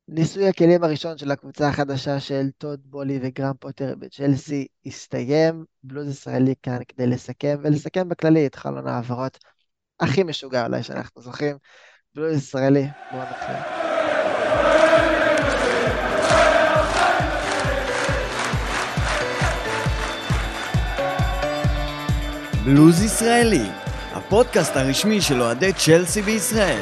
ניסוי הכלים הראשון של הקבוצה החדשה של טוד בולי וגרם פוטר בצ'לסי הסתיים. בלוז ישראלי כאן כדי לסכם, ולסכם בכללי את חלון העברות הכי משוגע אולי שאנחנו זוכרים. בלוז ישראלי, בואו נתחיל. בלוז ישראלי, הפודקאסט הרשמי של אוהדי צ'לסי בישראל.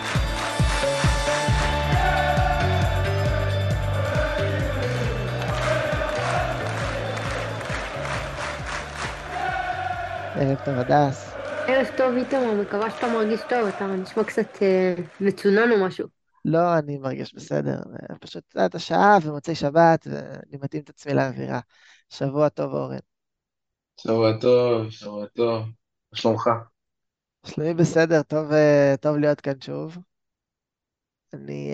ערב טוב הדס. ערב טוב איתמר, מקווה שאתה מרגיש טוב, אתה נשמע קצת מצונן או משהו. לא, אני מרגיש בסדר, פשוט את השעה ומוצאי שבת, ואני מתאים את עצמי לאווירה. שבוע טוב אורן. שבוע טוב, שבוע טוב. מה שלומך? שלומי בסדר, טוב, טוב להיות כאן שוב. אני,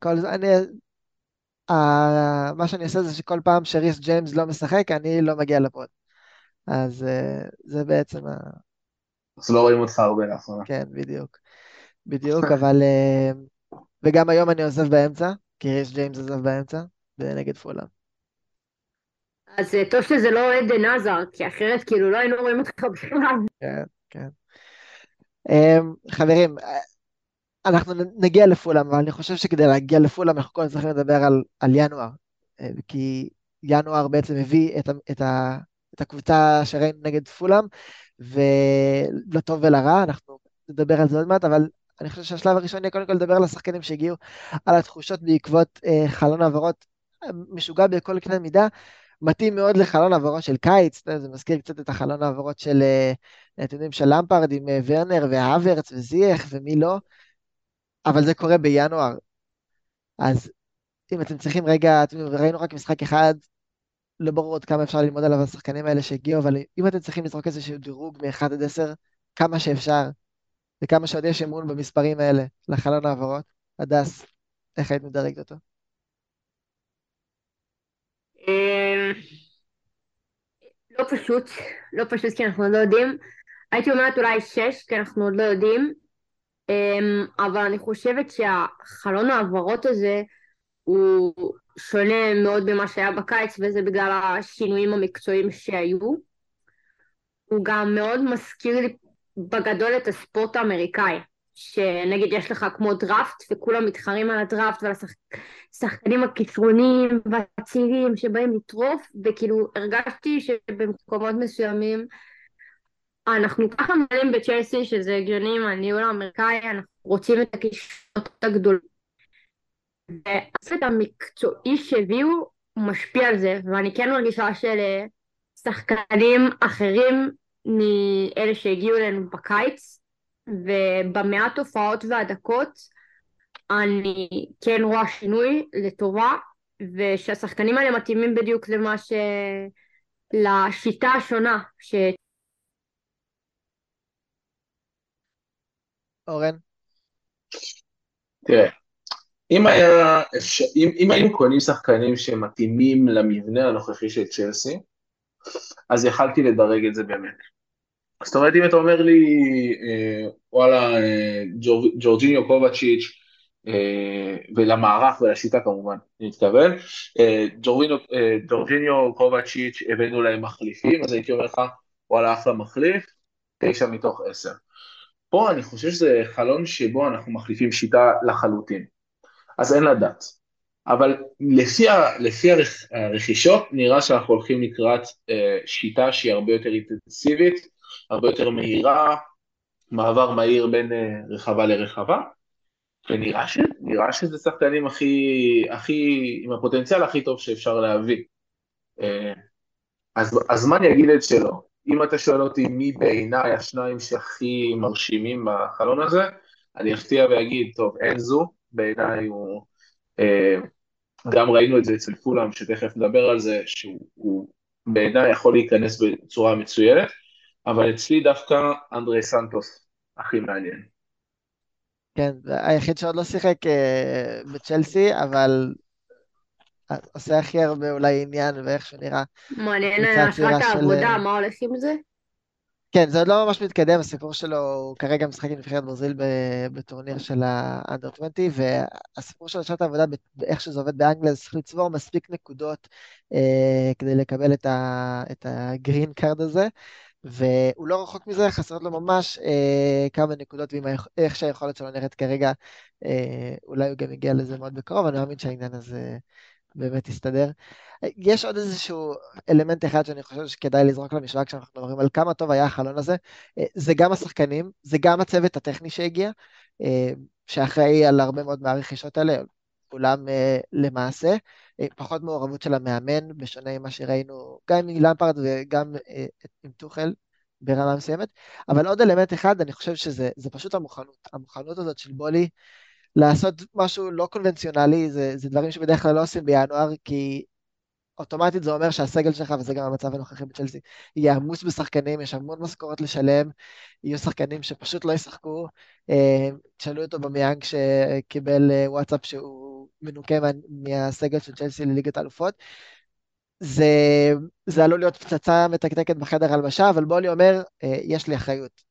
מה שאני עושה זה שכל פעם שריס ג'יימס לא משחק, אני לא מגיע לפוד. אז זה בעצם, אז לא רואים אותך הרבה לאחרונה. כן, בדיוק. בדיוק, אבל, וגם היום אני עוזב באמצע, כי ריס ג'יימס עוזב באמצע, נגד פולאם. אז טוב שזה לא עדן עזר, כי אחרת כאילו לא היינו רואים אותך בכלל. כן, כן. חברים, אנחנו נגיע לפולאם, אבל אני חושב שכדי להגיע לפולאם אנחנו קודם צריכים לדבר על ינואר, כי ינואר בעצם הביא את הקבוצה שראינו נגד פולאם, ולטוב ולרע, אנחנו נדבר על זה עוד מעט, אבל אני חושב שהשלב הראשון יהיה קודם כל לדבר על השחקנים שהגיעו, על התחושות בעקבות חלון העברות משוגע בכל קנה מידה, מתאים מאוד לחלון העברות של קיץ, זה מזכיר קצת את החלון העברות של, אתם יודעים, של למפרד עם ורנר והאברץ וזייח ומי לא, אבל זה קורה בינואר, אז אם אתם צריכים רגע, ראינו רק משחק אחד, לא ברור עוד כמה אפשר ללמוד עליו השחקנים האלה שהגיעו, אבל אם אתם צריכים לזרוק איזשהו דירוג מ-1 עד 10, כמה שאפשר, וכמה שעוד יש אמון במספרים האלה, לחלון העברות, הדס, איך היית מדרגת אותו? אמ, לא פשוט, לא פשוט כי אנחנו עוד לא יודעים. הייתי אומרת אולי 6, כי אנחנו עוד לא יודעים. אבל אני חושבת שהחלון העברות הזה הוא שונה מאוד ממה שהיה בקיץ, וזה בגלל השינויים המקצועיים שהיו. הוא גם מאוד מזכיר לי בגדול את הספורט האמריקאי, שנגיד יש לך כמו דראפט וכולם מתחרים על הדראפט ועל השחקנים הכישרוניים והצעירים שבאים לטרוף, וכאילו הרגשתי שבמקומות מסוימים אנחנו ככה מעלים בצ'לסי שזה הגיוני עם הניהול האמריקאי, אנחנו רוצים את הכישרונות הגדולים, והסרט המקצועי שהביאו משפיע על זה, ואני כן מרגישה ששחקנים אחרים מאלה שהגיעו אלינו בקיץ, ובמעט הופעות והדקות, אני כן רואה שינוי לטובה, ושהשחקנים האלה מתאימים בדיוק לשיטה השונה. אורן? תראה, אם היינו קונים שחקנים שמתאימים למבנה הנוכחי של צ'לסי, אז יכלתי לדרג את זה באמת. זאת אומרת, אם אתה אומר לי, וואלה, ג'ורג'יניו קובצ'יץ', ולמערך ולשיטה כמובן, אני מתכוון, ג'ורג'יניו קובצ'יץ' הבאנו להם מחליפים, אז הייתי אומר לך, וואלה, אחלה מחליף, 9 מתוך 10. פה אני חושב שזה חלון שבו אנחנו מחליפים שיטה לחלוטין, אז אין לדעת. אבל לפי הרכישות, נראה שאנחנו הולכים לקראת שיטה שהיא הרבה יותר אינטנסיבית, הרבה יותר מהירה, מעבר מהיר בין רחבה לרחבה, ונראה שזה שחקנים עם הפוטנציאל הכי טוב שאפשר להביא. אז מה אני אגיד את שלו? אם אתה שואל אותי מי בעיניי השניים שהכי מרשימים בחלון הזה, אני אפתיע ואגיד, טוב, אנזו, בעיניי הוא, גם ראינו את זה אצל פולאם, שתכף נדבר על זה, שהוא בעיניי יכול להיכנס בצורה מצוינת, אבל אצלי דווקא אנדרי סנטוס הכי מעניין. כן, היחיד שעוד לא שיחק בצ'לסי, אבל עושה הכי הרבה אולי עניין ואיך שנראה מעניין קבוצה אשרת צעירה של... העבודה, מה הולך עם זה? כן, זה עוד לא ממש מתקדם, הסיפור שלו, הוא כרגע משחק עם נבחרת ברזיל בטורניר של האנדר 20, והסיפור של שעת העבודה, באיך שזה עובד באנגליה, זה צריך לצבור מספיק נקודות כדי לקבל את הגרין קארד הזה, והוא לא רחוק מזה, חסרות לו ממש כמה נקודות, ואיך שהיכולת שלו נראית כרגע, אולי הוא גם יגיע לזה מאוד בקרוב, אני מאמין שהעניין הזה באמת יסתדר. יש עוד איזשהו אלמנט אחד שאני חושב שכדאי לזרוק למשוואה כשאנחנו מדברים על כמה טוב היה החלון הזה. זה גם השחקנים, זה גם הצוות הטכני שהגיע, שאחראי על הרבה מאוד מהרכישות האלה, כולם למעשה, פחות מעורבות של המאמן, בשונה ממה שראינו גם עם למפרד וגם עם טוחל ברמה מסוימת. אבל עוד אלמנט אחד, אני חושב שזה פשוט המוכנות. המוכנות הזאת של בולי, לעשות משהו לא קונבנציונלי, זה דברים שבדרך כלל לא עושים בינואר, כי אוטומטית זה אומר שהסגל שלך, וזה גם המצב הנוכחי בצ'לסי, יהיה עמוס בשחקנים, יש המון משכורות לשלם, יהיו שחקנים שפשוט לא ישחקו. תשאלו אותו במיאנג שקיבל וואטסאפ שהוא מנוקה מהסגל של צ'לסי לליגת האלופות. זה, זה עלול להיות פצצה מתקתקת בחדר הלבשה, אבל בולי אומר, יש לי אחריות.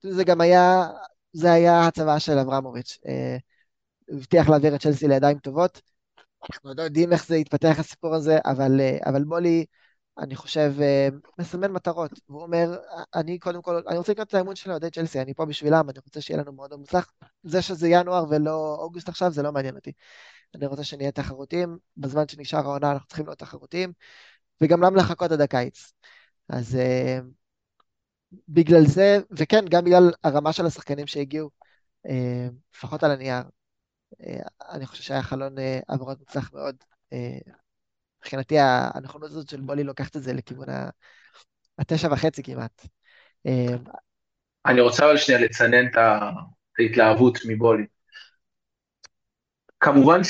זה היה הצבא של אברמוביץ'. הוא הבטיח להעביר את צ'לסי לידיים טובות. אנחנו לא יודעים איך זה יתפתח הסיפור הזה, אבל בולי, אני חושב, מסמן מטרות. והוא אומר, אני קודם כל, אני רוצה לקנות את האמון של אוהדי צ'לסי, אני פה בשבילם, אני רוצה שיהיה לנו מאוד מוצלח. זה שזה ינואר ולא אוגוסט עכשיו, זה לא מעניין אותי. אני רוצה שנהיה תחרותיים, בזמן שנשאר העונה אנחנו צריכים להיות תחרותיים, וגם למה לחכות עד הקיץ. אז בגלל זה, וכן, גם בגלל הרמה של השחקנים שהגיעו, לפחות על הנייר, אני חושב שהיה חלון עברות מוצלח מאוד. מבחינתי הנכונות הזאת של בולי לוקחת את זה לכיוון 9.5 כמעט. אני רוצה אבל שנייה לצנן את ההתלהבות מבולי. כמובן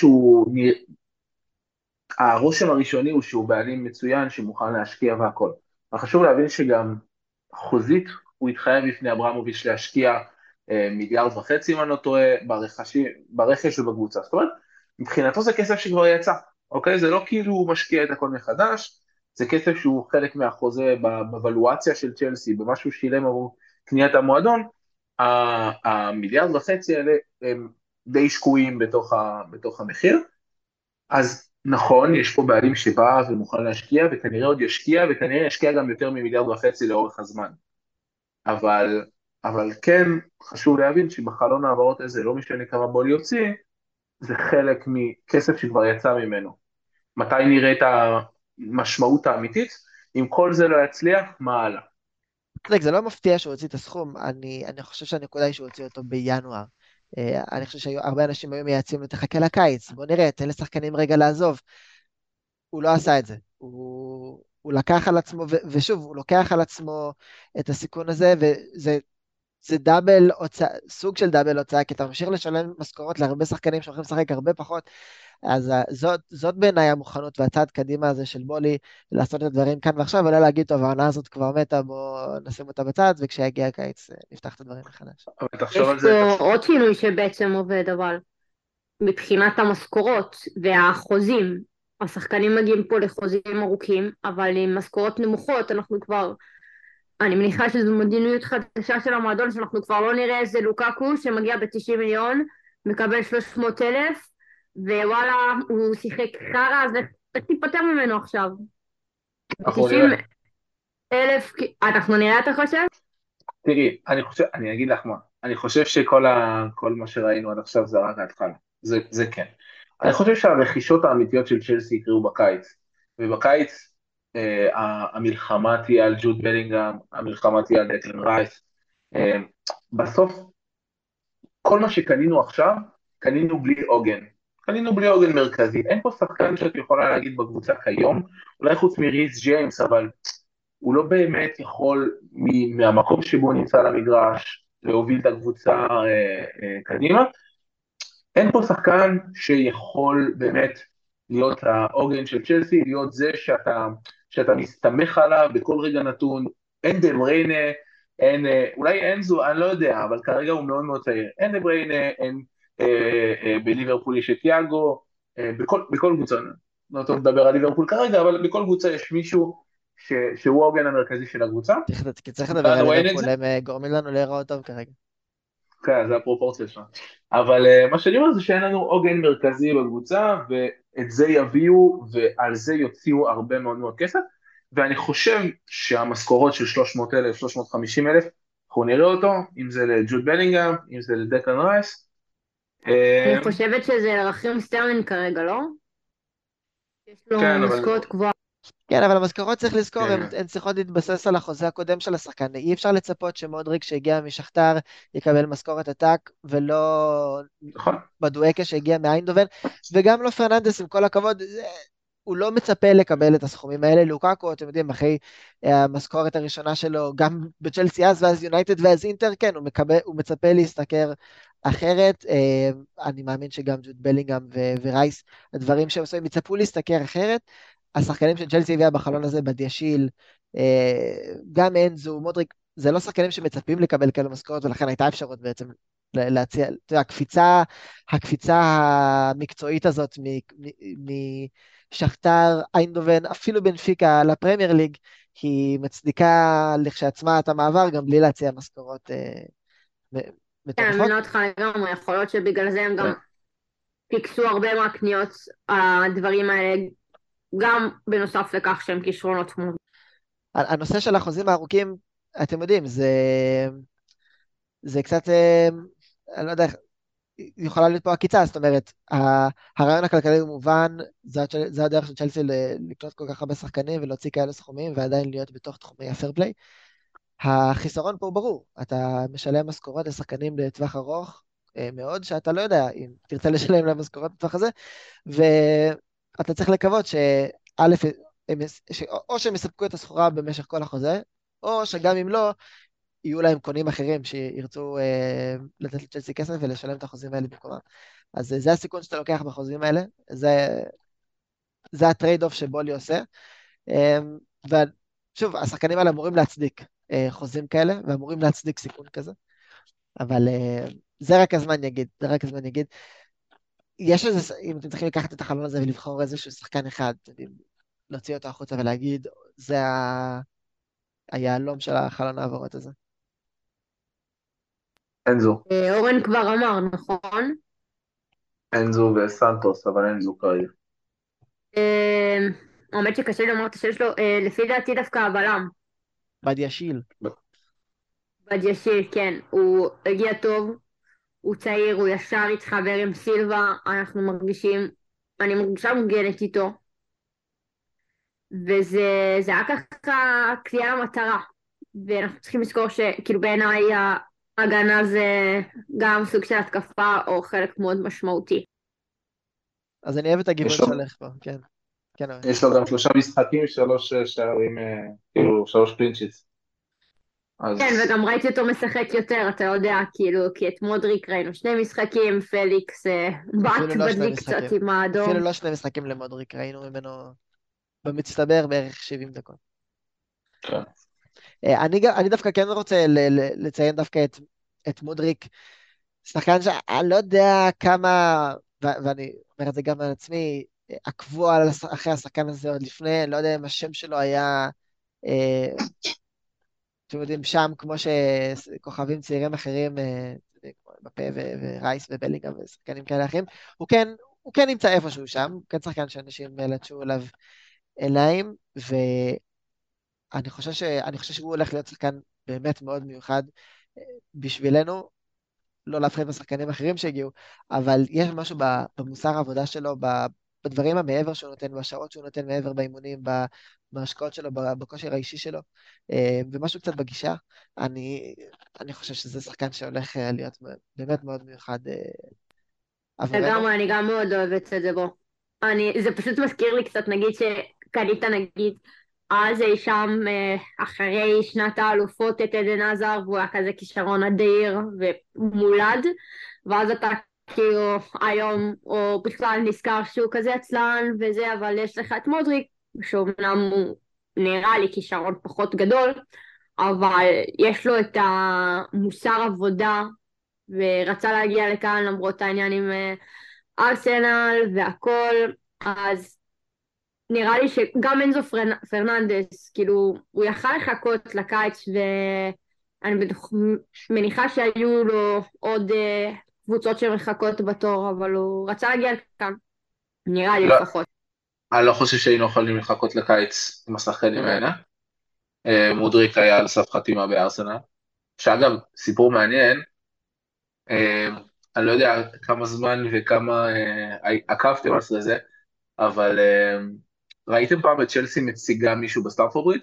הרושם הראשוני הוא שהוא בעלים מצוין שמוכן להשקיע והכל. אבל חשוב להבין שגם חוזית הוא התחייב בפני אברמוביץ' להשקיע 1.5 מיליארד אם אני לא טועה ברכש ובקבוצה. זאת אומרת, מבחינתו זה כסף שכבר יצא, אוקיי? זה לא כאילו הוא משקיע את הכל מחדש, זה כסף שהוא חלק מהחוזה בוולואציה של צ'לסי, במה שהוא שילם עבור קניית המועדון. 1.5 מיליארד האלה הם די שקועים בתוך המחיר. אז נכון, יש פה בעלים שבא ומוכן להשקיע, וכנראה עוד ישקיע, וכנראה ישקיע גם יותר מ1.5 מיליארד לאורך הזמן. אבל כן, חשוב להבין שבחלון העברות הזה, לא משנה כמה בולי יוציא, זה חלק מכסף שכבר יצא ממנו. מתי נראה את המשמעות האמיתית? אם כל זה לא יצליח, מה הלאה? זה לא מפתיע שהוא הוציא את הסכום, אני חושב שהנקודה היא שהוא הוציא אותו בינואר. אני חושב שהרבה אנשים היו מייעצים לו, תחכה לקיץ, בוא נראה, תן לשחקנים רגע לעזוב. הוא לא עשה את זה. הוא לקח על עצמו, ושוב, הוא לוקח על עצמו את הסיכון הזה, זה דאבל הוצאה, סוג של דאבל הוצאה, כי אתה ממשיך לשלם משכורות להרבה שחקנים שהולכים לשחק הרבה פחות, אז זאת בעיניי המוכנות והצעד קדימה הזה של בולי, לעשות את הדברים כאן ועכשיו, ולא להגיד, טוב, העונה הזאת כבר מתה, בוא נשים אותה בצד, וכשיגיע הקיץ נפתח את הדברים מחדש. אבל יש תחשוב על זה. פה עוד שינוי שבעצם עובד, אבל מבחינת המשכורות והחוזים, השחקנים מגיעים פה לחוזים ארוכים, אבל עם משכורות נמוכות אנחנו כבר, אני מניחה שזו מדיניות חדשה של המועדון, שאנחנו כבר לא נראה איזה לוקקו שמגיע ב-90 מיליון, מקבל 300,000, ווואלה, הוא שיחק חרא, אז איך תיפטר ממנו עכשיו? 90,000, אנחנו נראה, אתה חושב? תראי, אני אגיד לך מה, אני חושב שכל מה שראינו עד עכשיו זה רק ההתחלה, זה כן. אני חושב שהרכישות האמיתיות של צ'לסי יקראו בקיץ, ובקיץ המלחמה תהיה על ג'וד בלינגהאם, המלחמה תהיה על דקלן רייס. בסוף, כל מה שקנינו עכשיו, קנינו בלי עוגן. קנינו בלי עוגן מרכזי. אין פה שחקן שאת יכולה להגיד בקבוצה כיום, אולי חוץ מריס ג'יימס, אבל הוא לא באמת יכול מהמקום שבו נמצא למגרש, להוביל את הקבוצה קדימה. אין פה שחקן שיכול באמת להיות העוגן של צ'לסי, להיות זה שאתה מסתמך עליו בכל רגע נתון. אין דה בריינה, אולי אנזו, אני לא יודע, אבל כרגע הוא מאוד מאוד צעיר. אין דה בריינה, אין בליברפול יש את יאגו, בכל קבוצה, לא טוב לדבר על ליברפול כרגע, אבל בכל קבוצה יש מישהו שהוא העוגן המרכזי של הקבוצה. צריך לדבר על ליברפול, הם גורמים לנו להיראות טוב כרגע. כן, זה הפרופורציה שלנו. אבל מה שאני אומר זה שאין לנו עוגן מרכזי בקבוצה, ואת זה יביאו, ועל זה יוציאו הרבה מאוד מאוד כסף, ואני חושב שהמשכורות של 300,000, 350,000, אנחנו נראה אותו, אם זה לג'וד בלינגהאם, אם זה לדקלן רייס. אני חושבת שזה רכים סטרלינג כרגע, לא? יש לו משכורת גבוהה. כן, אבל המשכורות צריך לזכור, הן צריכות להתבסס על החוזה הקודם של השחקן. אי אפשר לצפות שמודריק שהגיע משכתר יקבל משכורת עתק, ולא בדואקה שהגיע מאיינדובן, וגם לא פרננדס, עם כל הכבוד, הוא לא מצפה לקבל את הסכומים האלה. לוקאקו, אתם יודעים, אחרי המשכורת הראשונה שלו, גם בצ'לסי אז, ואז יונייטד ואז אינטר, כן, הוא מצפה להשתכר אחרת. אני מאמין שגם ג'וד בלינגהאם ורייס, הדברים שהם עושים, יצפו להשתכר אחרת. השחקנים של צ'לסי הביאה בחלון הזה, בדיאשיל, גם אנזו, מודריק, זה לא שחקנים שמצפים לקבל כאלה משכורת, ולכן הייתה אפשרות בעצם להציע, הקפיצה המקצועית הזאת משכתר, איינדובן, אפילו בנפיקה לפרמייר ליג, היא מצדיקה לכשעצמה את המעבר, גם בלי להציע משכורות מטורפות. אני מבינה אותך לגמרי, יכול להיות שבגלל זה הם גם פיקסו הרבה מהקניות, הדברים האלה, גם בנוסף לכך שהם כישרונות כמו. הנושא של החוזים הארוכים, אתם יודעים, זה קצת, אני לא יודע, יכולה להיות פה עקיצה, זאת אומרת, הרעיון הכלכלי הוא מובן, זה הדרך של צ'לסי לקנות כל כך הרבה שחקנים ולהוציא כאלה סכומים, ועדיין להיות בתוך תחומי הפייר פליי. החיסרון פה הוא ברור, אתה משלם משכורות לשחקנים לטווח ארוך מאוד, שאתה לא יודע אם תרצה לשלם להם משכורות לטווח הזה, ואתה צריך לקוות או שהם יספקו את הסחורה במשך כל החוזה, או שגם אם לא, יהיו להם קונים אחרים שירצו לתת לצ'לסי כסף ולשלם את החוזים האלה במקומם. אז זה הסיכון שאתה לוקח בחוזים האלה, זה הטרייד אוף שבולי עושה, ושוב, השחקנים האלה אמורים להצדיק חוזים כאלה, ואמורים להצדיק סיכון כזה, אבל זה רק הזמן יגיד, יש איזה, אם אתם צריכים לקחת את החלון הזה ולבחור איזשהו שחקן אחד, להוציא אותו החוצה ולהגיד, זה היעלום של החלון העברות הזה. אנזו. אורן כבר אמר, נכון? אנזו וסנטוס, אבל אנזו כרגע. האמת שקשה לי לומר את השם שלו, לפי דעתי דווקא הבלם. בדיאשיל, כן, הוא הגיע טוב, הוא צעיר, הוא ישר התחבר עם סילבה, אני מרגישה מוגנת איתו, וזה היה ככה קליעה למטרה, ואנחנו צריכים לזכור שכאילו בעיניי ההגנה זה גם סוג של התקפה או חלק מאוד משמעותי. אז אני אוהב את הגיוון שהולך פה, כן. יש לו גם 3 משחקים, 3 שערים, כאילו 3 קלינצ'יטס. כן, וגם ראיתי אותו משחק יותר, אתה יודע, כאילו, כי את מודריק ראינו 2 משחקים, פליקס בעט בדלי קצת עם האדום. אפילו לא 2 משחקים למודריק, ראינו ממנו במצטבר בערך 70 דקות. כן. אני דווקא כן רוצה לציין דווקא את מודריק, שחקן שאני לא יודע כמה, ואני אומר את זה גם על עצמי, עקבו אחרי השחקן הזה עוד לפני, לא יודע אם השם שלו היה, אתם יודעים, שם כמו שכוכבים צעירים אחרים, בפה ורייס ובלינגהאם ושחקנים כאלה אחרים, הוא כן נמצא איפשהו שם, הוא כן שחקן שאנשים לטשו אליו עיניים, ואני חושב שהוא הולך להיות שחקן באמת מאוד מיוחד בשבילנו, לא להפחיד בשחקנים אחרים שהגיעו, אבל יש משהו במוסר העבודה שלו, בדברים המעבר שהוא נותן, בשעות שהוא נותן מעבר באימונים, בהשקעות שלו, בכושר האישי שלו, ומשהו קצת בגישה. אני חושב שזה שחקן שהולך להיות באמת מאוד מיוחד עבורנו. אני גם מאוד אוהבת את זה בו. זה פשוט מזכיר לי קצת, נגיד שקנית נגיד, אז אי שם אחרי שנת האלופות את עדן עזר, והוא היה כזה כישרון אדיר ומולד, ואז אתה כאילו היום או בכלל נזכר שהוא כזה עצלן וזה, אבל יש לך את מודריק, שאומנם הוא נראה לי כישרון פחות גדול, אבל יש לו את המוסר עבודה, ורצה להגיע לכאן למרות העניין עם ארסנל והכל, אז נראה לי שגם אנזו פרננדס, כאילו, הוא יכל לחכות לקיץ, ואני מניחה שהיו לו עוד קבוצות שמחכות בתור, אבל הוא רצה להגיע לכאן, נראה לי לא, לפחות. אני לא חושב שהיינו יכולים לחכות לקיץ עם השחקנים האלה. מודריק היה על סף חתימה בארסנל, שאגב, סיפור מעניין, אה, אני לא יודע כמה זמן וכמה עקבתם אחרי זה, אבל ראיתם פעם את צ'לסי מציגה מישהו בסטמפורד ברידג'?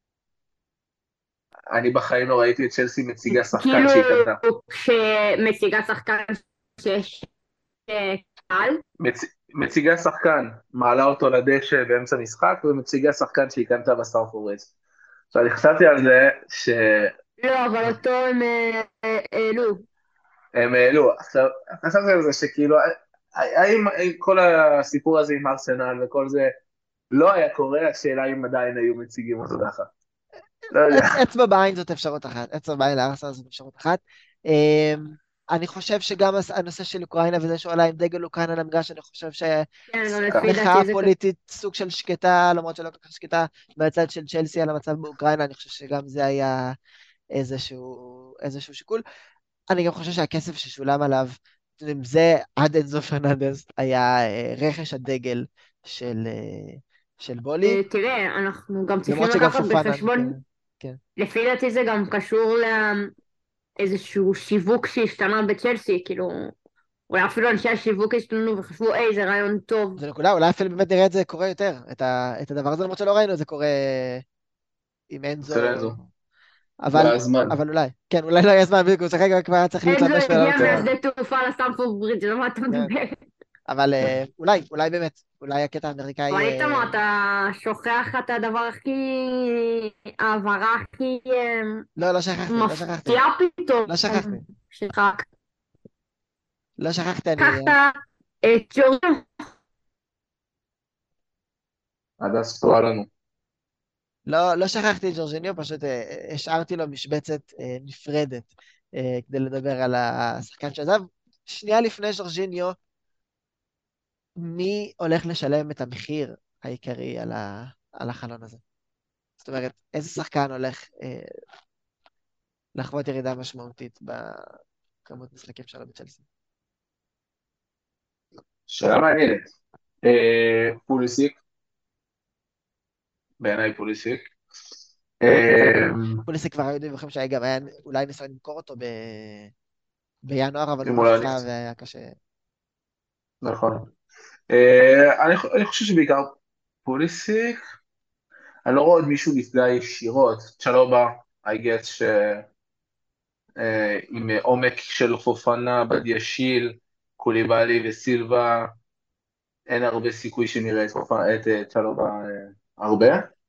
אני בחיים לא ראיתי את צ'לסי מציגה שחקן כאילו, שהיא קנתה. כשמציגה שחקן שיש קהל, מציגה שחקן, מעלה אותו לדשא באמצע משחק, ומציגה שחקן שהיא קנתה בסטמפורד ברידג'. עכשיו, אני חשבתי על זה לא, אבל אותו הם העלו. שהם העלו. עכשיו, חשבתי על זה שכאילו, האם כל הסיפור הזה עם ארסנל וכל זה לא היה קורה, השאלה אם עדיין היו מציגים אותו ככה. לא יודע. אצבע בעין זאת אפשרות אחת, אצבע בעין לארסנל זאת אפשרות אחת. אני חושב שגם הנושא של אוקראינה וזה שהוא עלה עם דגל אוקראינה למגרש, אני חושב כן, גם לפי שהמחאה דעתי זה הפוליטית סוג של שקטה, למרות שלא כל כך שקטה, מהצד של צ'לסי על המצב באוקראינה, אני חושב שגם זה היה איזשהו שיקול. אני גם חושב שהכסף ששולם עליו, עם זה עד אנזו פרננדס, היה רכש הדגל של בולי, תראה, אנחנו גם צריכים למרות שגם לקחת פופנה, בחשבון, כן. לפי דעתי זה גם קשור לאיזשהו שיווק שהשתנה בצ'לסי, כאילו, אולי אפילו אנשי השיווק השתנו וחשבו, היי, זה רעיון טוב. זה נקודה, אולי אפילו באמת נראה את זה קורה יותר, את הדבר הזה, למרות שלא ראינו את זה קורה עם אצל אנזו, אנזו. אבל, זה הזמן. אבל אולי, כן, אולי לא יהיה זמן, בדיוק, הוא צריך רגע כבר היה צריך אנזו להתלבש הגיע ולעלות. מהשדה תעופה לסטמפורד ברידג', על מה אתה כן. מדבר? אבל אולי באמת, אולי הקטע האמריקאי... אבל איתמר, אתה שוכח את הדבר הכי... העברה הכי לא שכחתי, מפתיעה פתאום. לא שכחתי, שחק. לא שכחתי, לקחת את ג'ורג'ו. הדס תורה לנו. לא שכחתי את ג'ורג'יניו, פשוט השארתי לו משבצת נפרדת כדי לדבר על השחקן שעזב. שנייה לפני ג'ורג'יניו, מי הולך לשלם את המחיר העיקרי על החלון הזה? זאת אומרת, איזה שחקן הולך לחוות ירידה משמעותית בכמות משחקים שלו בצ'לסי? שאלה מעניינת. פוליסיק, בעיניי פוליסיק. פוליסיק כבר היו דיווחים שהיה גם היה אולי ניסיון למכור אותו בינואר, אבל אם הוא הוא לא נפצע נפצע. והיה קשה. נכון. אני חושב שבעיקר פוליסיק, אני לא רואה עוד מישהו נפגע ישירות. צ'לובה, I guess עם עומק של פופנה, בדיאשיל, קוליבאלי וסילבה, אין הרבה סיכוי שנראה את צ'לובה הרבה.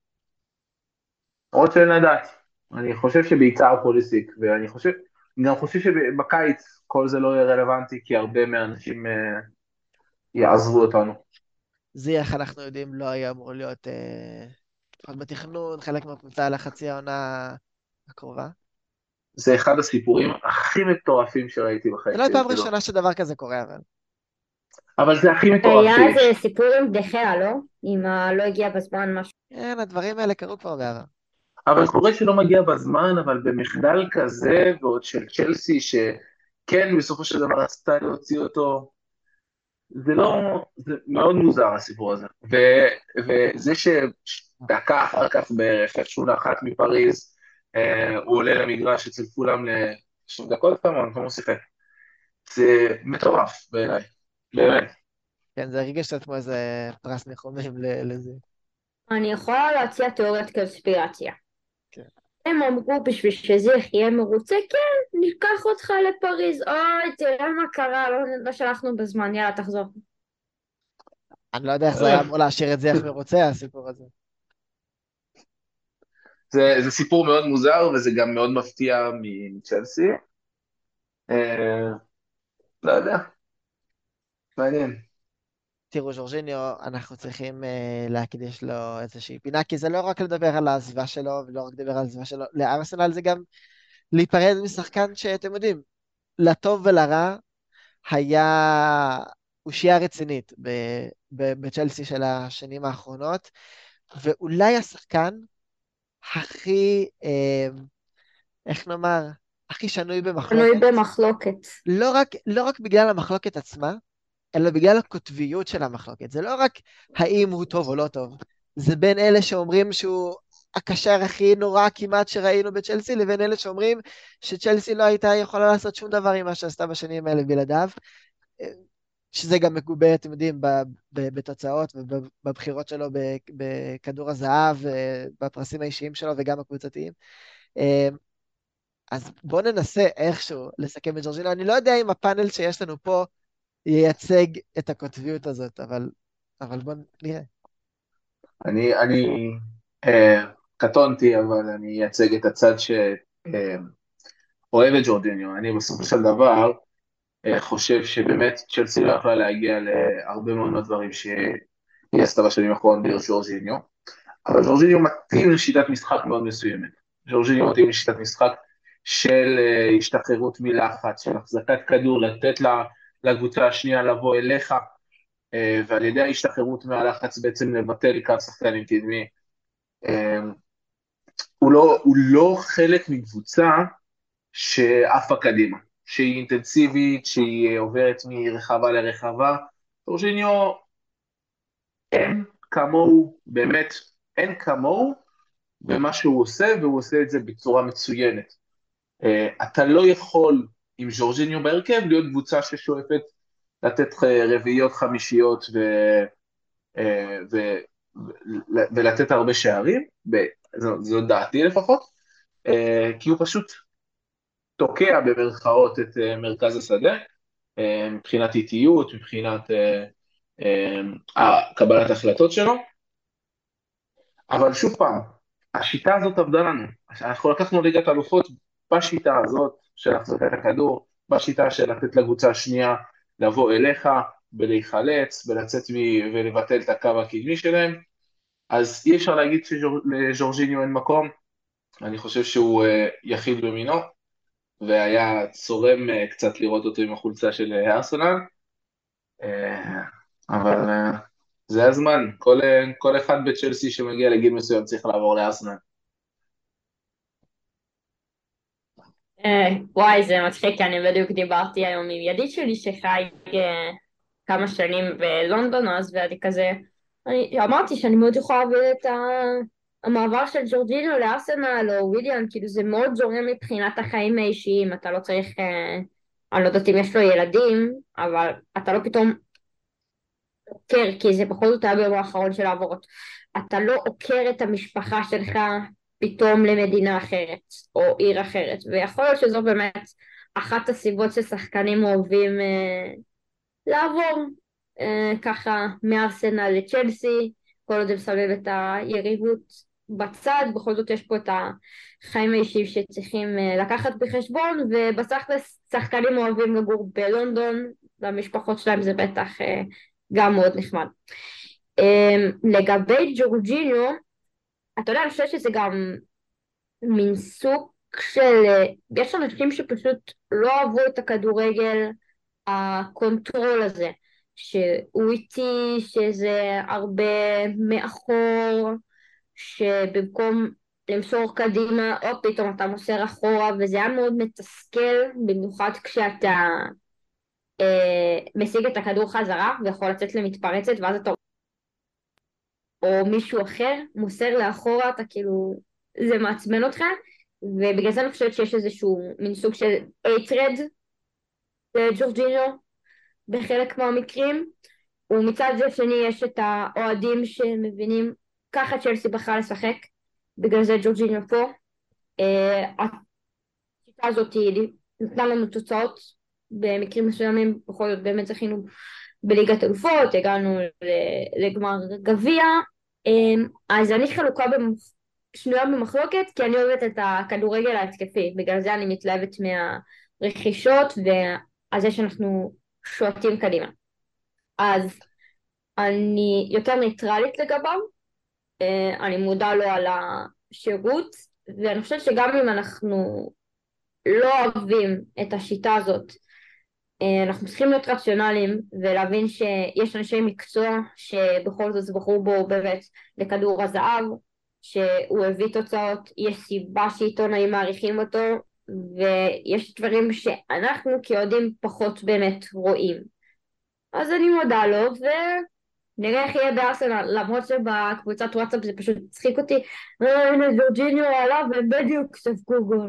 עוד שאין לדעת. אני חושב שבעיקר פוליסיק, ואני גם חושב שבקיץ כל זה לא יהיה רלוונטי, כי הרבה מהאנשים יעזבו אותנו. זיח, אנחנו יודעים, לא היה אמור להיות לפחות בתכנון, חלק מהקבוצה לחצי העונה הקרובה. זה אחד הסיפורים הכי מטורפים שראיתי בחיים. זה לא שלי, פעם כאילו. ראשונה שדבר כזה קורה, אבל. אבל זה הכי מטורף היה שיש. איזה סיפור עם דחיה, לא? אם לא הגיע בזמן משהו. כן, הדברים האלה קרו כבר בעבר. אבל קורה שלא מגיע בזמן, אבל במחדל כזה, ועוד של צ'לסי, שכן, בסופו של דבר רצתה להוציא אותו, זה מאוד מוזר הסיפור הזה. וזה שדקה אחר כך בערך, איכשהו נחת מפריז, הוא עולה למגרש אצל כולם ל-20 דקות כמה, אני לא שיחק. זה מטורף בעיניי, באמת. כן, זה הרגיש קצת כמו איזה פרס ניחומים לזה. אני יכולה להציע תיאוריית קונספירציה. כן. הם אמרו בשביל שזיח יהיה מרוצה, כן, ניקח אותך לפריז, אוי, תראה מה קרה, לא שלחנו בזמן, יאללה, תחזור. אני לא יודע איך זה היה אמור להשאיר את זיח מרוצה, הסיפור הזה. זה סיפור מאוד מוזר, וזה גם מאוד מפתיע מצ'לסי. לא יודע, מעניין. תראו, ז'ורג'יניו, אנחנו צריכים להקדיש לו איזושהי פינה, כי זה לא רק לדבר על העזיבה שלו, ולא רק לדבר על העזיבה שלו לארסנל, זה גם להיפרד משחקן שאתם יודעים, לטוב ולרע, היה אושייה רצינית בצ'לסי של השנים האחרונות, ואולי השחקן הכי, איך נאמר, הכי שנוי שנוי במחלוקת, במחלוקת. לא רק בגלל המחלוקת עצמה, אלא בגלל הקוטביות של המחלוקת. זה לא רק האם הוא טוב או לא טוב, זה בין אלה שאומרים שהוא הקשר הכי נורא כמעט שראינו בצ'לסי, לבין אלה שאומרים שצ'לסי לא הייתה יכולה לעשות שום דבר עם מה שעשתה בשנים האלה בלעדיו, שזה גם מגובה, אתם יודעים, בתוצאות ובבחירות שלו בכדור הזהב, בפרסים האישיים שלו וגם הקבוצתיים. אז בואו ננסה איכשהו לסכם את ג'ורג'יניו. אני לא יודע אם הפאנל שיש לנו פה ייצג את הקוטביות הזאת, אבל בואו נראה. אני קטונתי, אבל אני אייצג את הצד שאוהב את ג'ורדיניו. אני בסופו של דבר חושב שבאמת צ'לסי לא יכולה להגיע להרבה מאוד דברים שהיא עשתה בשנים האחרונות בלי ג'ורג'יניו, אבל ג'ורג'יניו מתאים לשיטת משחק מאוד מסוימת. ג'ורג'יניו מתאים לשיטת משחק של השתחררות מלחץ, של החזקת כדור, לתת לקבוצה השנייה לבוא אליך, ועל ידי ההשתחררות מהלחץ בעצם לבטל קו שחקנים קדמי. הוא לא חלק מקבוצה שעפה קדימה, שהיא אינטנסיבית, שהיא עוברת מרחבה לרחבה. ג'ורג'יניו אין כמוהו, באמת אין כמוהו במה שהוא עושה, והוא עושה את זה בצורה מצוינת. אתה לא יכול עם ג'ורג'יניו בהרכב להיות קבוצה ששואפת לתת רביעיות, חמישיות ולתת הרבה שערים, זו דעתי לפחות, כי הוא פשוט תוקע במרכאות את מרכז השדה, מבחינת איטיות, מבחינת קבלת החלטות שלו, אבל שוב פעם, השיטה הזאת עבדה לנו, אנחנו לקחנו ליגת אלופות בשיטה הזאת של החזקת הכדור, בשיטה של לתת לקבוצה השנייה לבוא אליך ולהיחלץ ולצאת ולבטל את הקו הקדמי שלהם, אז אי אפשר להגיד שלג'ורג'יניו אין מקום. אני חושב שהוא יחיד במינו, והיה צורם קצת לראות אותו עם החולצה של ארסנל, אבל זה הזמן, כל אחד בצ'לסי שמגיע לגיל מסוים צריך לעבור לארסנל. וואי, זה מצחיק, אני בדיוק דיברתי היום עם ידיד שלי שחי כמה שנים בלונדון, ואני כזה, אמרתי שאני מאוד יכולה להעביר את המעבר של ג'ורג'יניו לארסנל או וויליאן, כאילו זה מאוד זורם מבחינת החיים האישיים, אתה לא צריך, אני לא יודעת אם יש לו ילדים, אבל אתה לא פתאום עוקר, כי זה בכל זאת היה ביום האחרון של העברות, אתה לא עוקר את המשפחה שלך פתאום למדינה אחרת או עיר אחרת, ויכול להיות שזו באמת אחת הסיבות ששחקנים אוהבים לעבור ככה מארסנל לצ'לסי, כל עוד הם שמים את היריבות בצד, בכל זאת יש פה את החיים האישיים שצריכים לקחת בחשבון, ובסך שחקנים אוהבים לגור בלונדון, והמשפחות שלהם זה בטח גם מאוד נחמד. לגבי ג'ורג'יניו, אתה יודע, אני חושבת שזה גם מין סוג של, יש אנשים שפשוט לא אהבו את הכדורגל, הקונטרול הזה, שהוא איטי, שזה הרבה מאחור, שבמקום למסור קדימה, או פתאום אתה מוסר אחורה, וזה היה מאוד מתסכל, במיוחד כשאתה משיג את הכדור חזרה, ויכול לצאת למתפרצת, ואז אתה או מישהו אחר מוסר לאחורה, אתה כאילו, זה מעצבן אותך, ובגלל זה אני חושבת שיש איזשהו מין סוג של אייטרד לג'ורג'יניו בחלק מהמקרים, ומצד זה שני יש את האוהדים שמבינים ככה צ'לסי בחרה לשחק, בגלל זה ג'ורג'יניו פה. השיטה הזאת נתנה לנו תוצאות במקרים מסוימים, בכל זאת באמת זכינו בליגת אלופות, הגענו לגמר גביע, אז אני חלוקה שנויה במחלוקת, כי אני אוהבת את הכדורגל ההתקפי, בגלל זה אני מתלהבת מהרכישות, ועל זה שאנחנו שועטים קדימה. אז אני יותר ניטרלית לגביו, אני מודע לו על השירות, ואני חושבת שגם אם אנחנו לא אוהבים את השיטה הזאת, אנחנו צריכים להיות רציונליים ולהבין שיש אנשי מקצוע שבכל זאת בחרו בו באמת לכדור הזהב, שהוא הביא תוצאות, יש סיבה שעיתונאים מעריכים אותו, ויש דברים שאנחנו כאוהדים פחות באמת רואים. אז אני מודה לו, ונראה איך יהיה בארסנל, למרות שבקבוצת וואטסאפ זה פשוט הצחיק אותי. הנה ג'ורג'יניו עלה ובדיוק ספגו גול.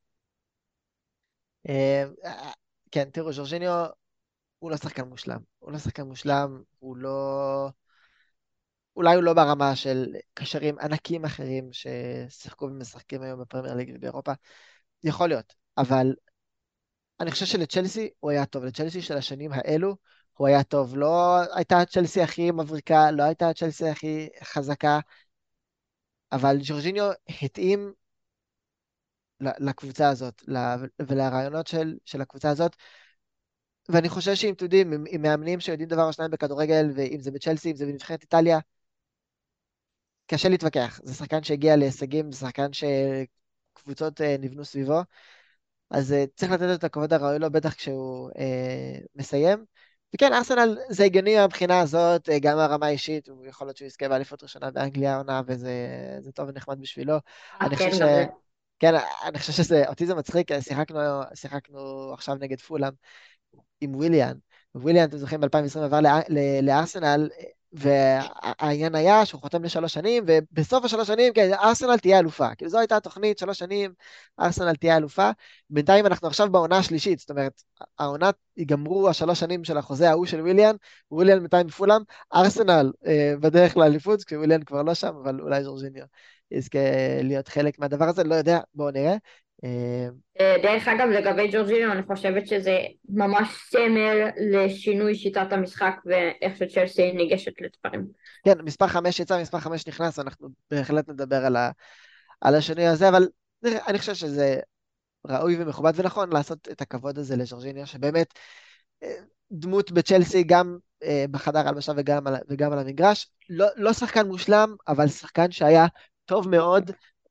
כן, תראו, ז'ורג'יניו הוא לא שחקן מושלם. הוא לא שחקן מושלם, הוא לא... אולי הוא לא ברמה של קשרים ענקים אחרים ששיחקו ומשחקים היום בפרמייר ליג ובאירופה. יכול להיות, אבל אני חושב שלצ'לסי הוא היה טוב. לצ'לסי של השנים האלו הוא היה טוב. לא הייתה הצ'לסי הכי מבריקה, לא הייתה הצ'לסי הכי חזקה, אבל ג'ורג'יניו התאים לקבוצה הזאת, ולרעיונות של הקבוצה הזאת, ואני חושב שאם תודעים, עם מאמנים שיודעים דבר או שניים בכדורגל, ואם זה בצ'לסי, אם זה בנבחרת איטליה, קשה להתווכח. זה שחקן שהגיע להישגים, זה שחקן שקבוצות נבנו סביבו, אז צריך לתת את הכבוד הראוי לו, בטח כשהוא מסיים. וכן, ארסנל זה הגיוני מהבחינה הזאת, גם הרמה האישית, הוא יכול להיות שהוא יזכה באליפות ראשונה באנגליה העונה, וזה טוב ונחמד בשבילו. אני חושב כן, גם זה. כן, אני חושב שזה, אותי זה מצחיק, שיחקנו עכשיו נגד פולאם עם וויליאן. וויליאן, אתם זוכרים, ב-2020 עבר לארסנל, והעניין היה שהוא חותם ל3 שנים, ובסוף ה3 שנים, כן, ארסנל תהיה אלופה. כאילו זו הייתה התוכנית, 3 שנים, ארסנל תהיה אלופה. בינתיים אנחנו עכשיו בעונה השלישית, זאת אומרת, העונה ייגמרו ה3 שנים של החוזה ההוא של וויליאן, וויליאן בינתיים בפולאם, ארסנל בדרך לאליפות, כשוויליאן כבר לא שם, אבל אולי ז'ורג'יניו יזכה להיות חלק מהדבר הזה, לא יודע, בואו נראה. דרך אגב, לגבי ג'ורג'יניו, אני חושבת שזה ממש סמל לשינוי שיטת המשחק ואיך שצ'לסי ניגשת לדברים. כן, מספר 5 יצא, מספר 5 נכנס, אנחנו בהחלט נדבר על השינוי הזה, אבל אני חושב שזה ראוי ומכובד ונכון לעשות את הכבוד הזה לג'ורג'יניו, שבאמת דמות בצ'לסי גם בחדר הלבשה וגם על המגרש, לא שחקן מושלם, אבל שחקן שהיה טוב מאוד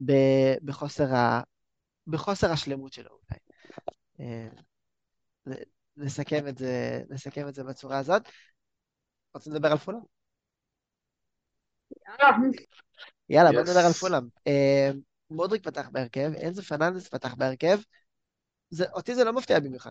בחוסר השלמות שלו אולי. נסכם את זה בצורה הזאת. רוצים לדבר על פולאם? יאללה, בוא נדבר על פולאם. מודריק פתח בהרכב, אנזו פרננדס פתח בהרכב. אותי זה לא מפתיע במיוחד.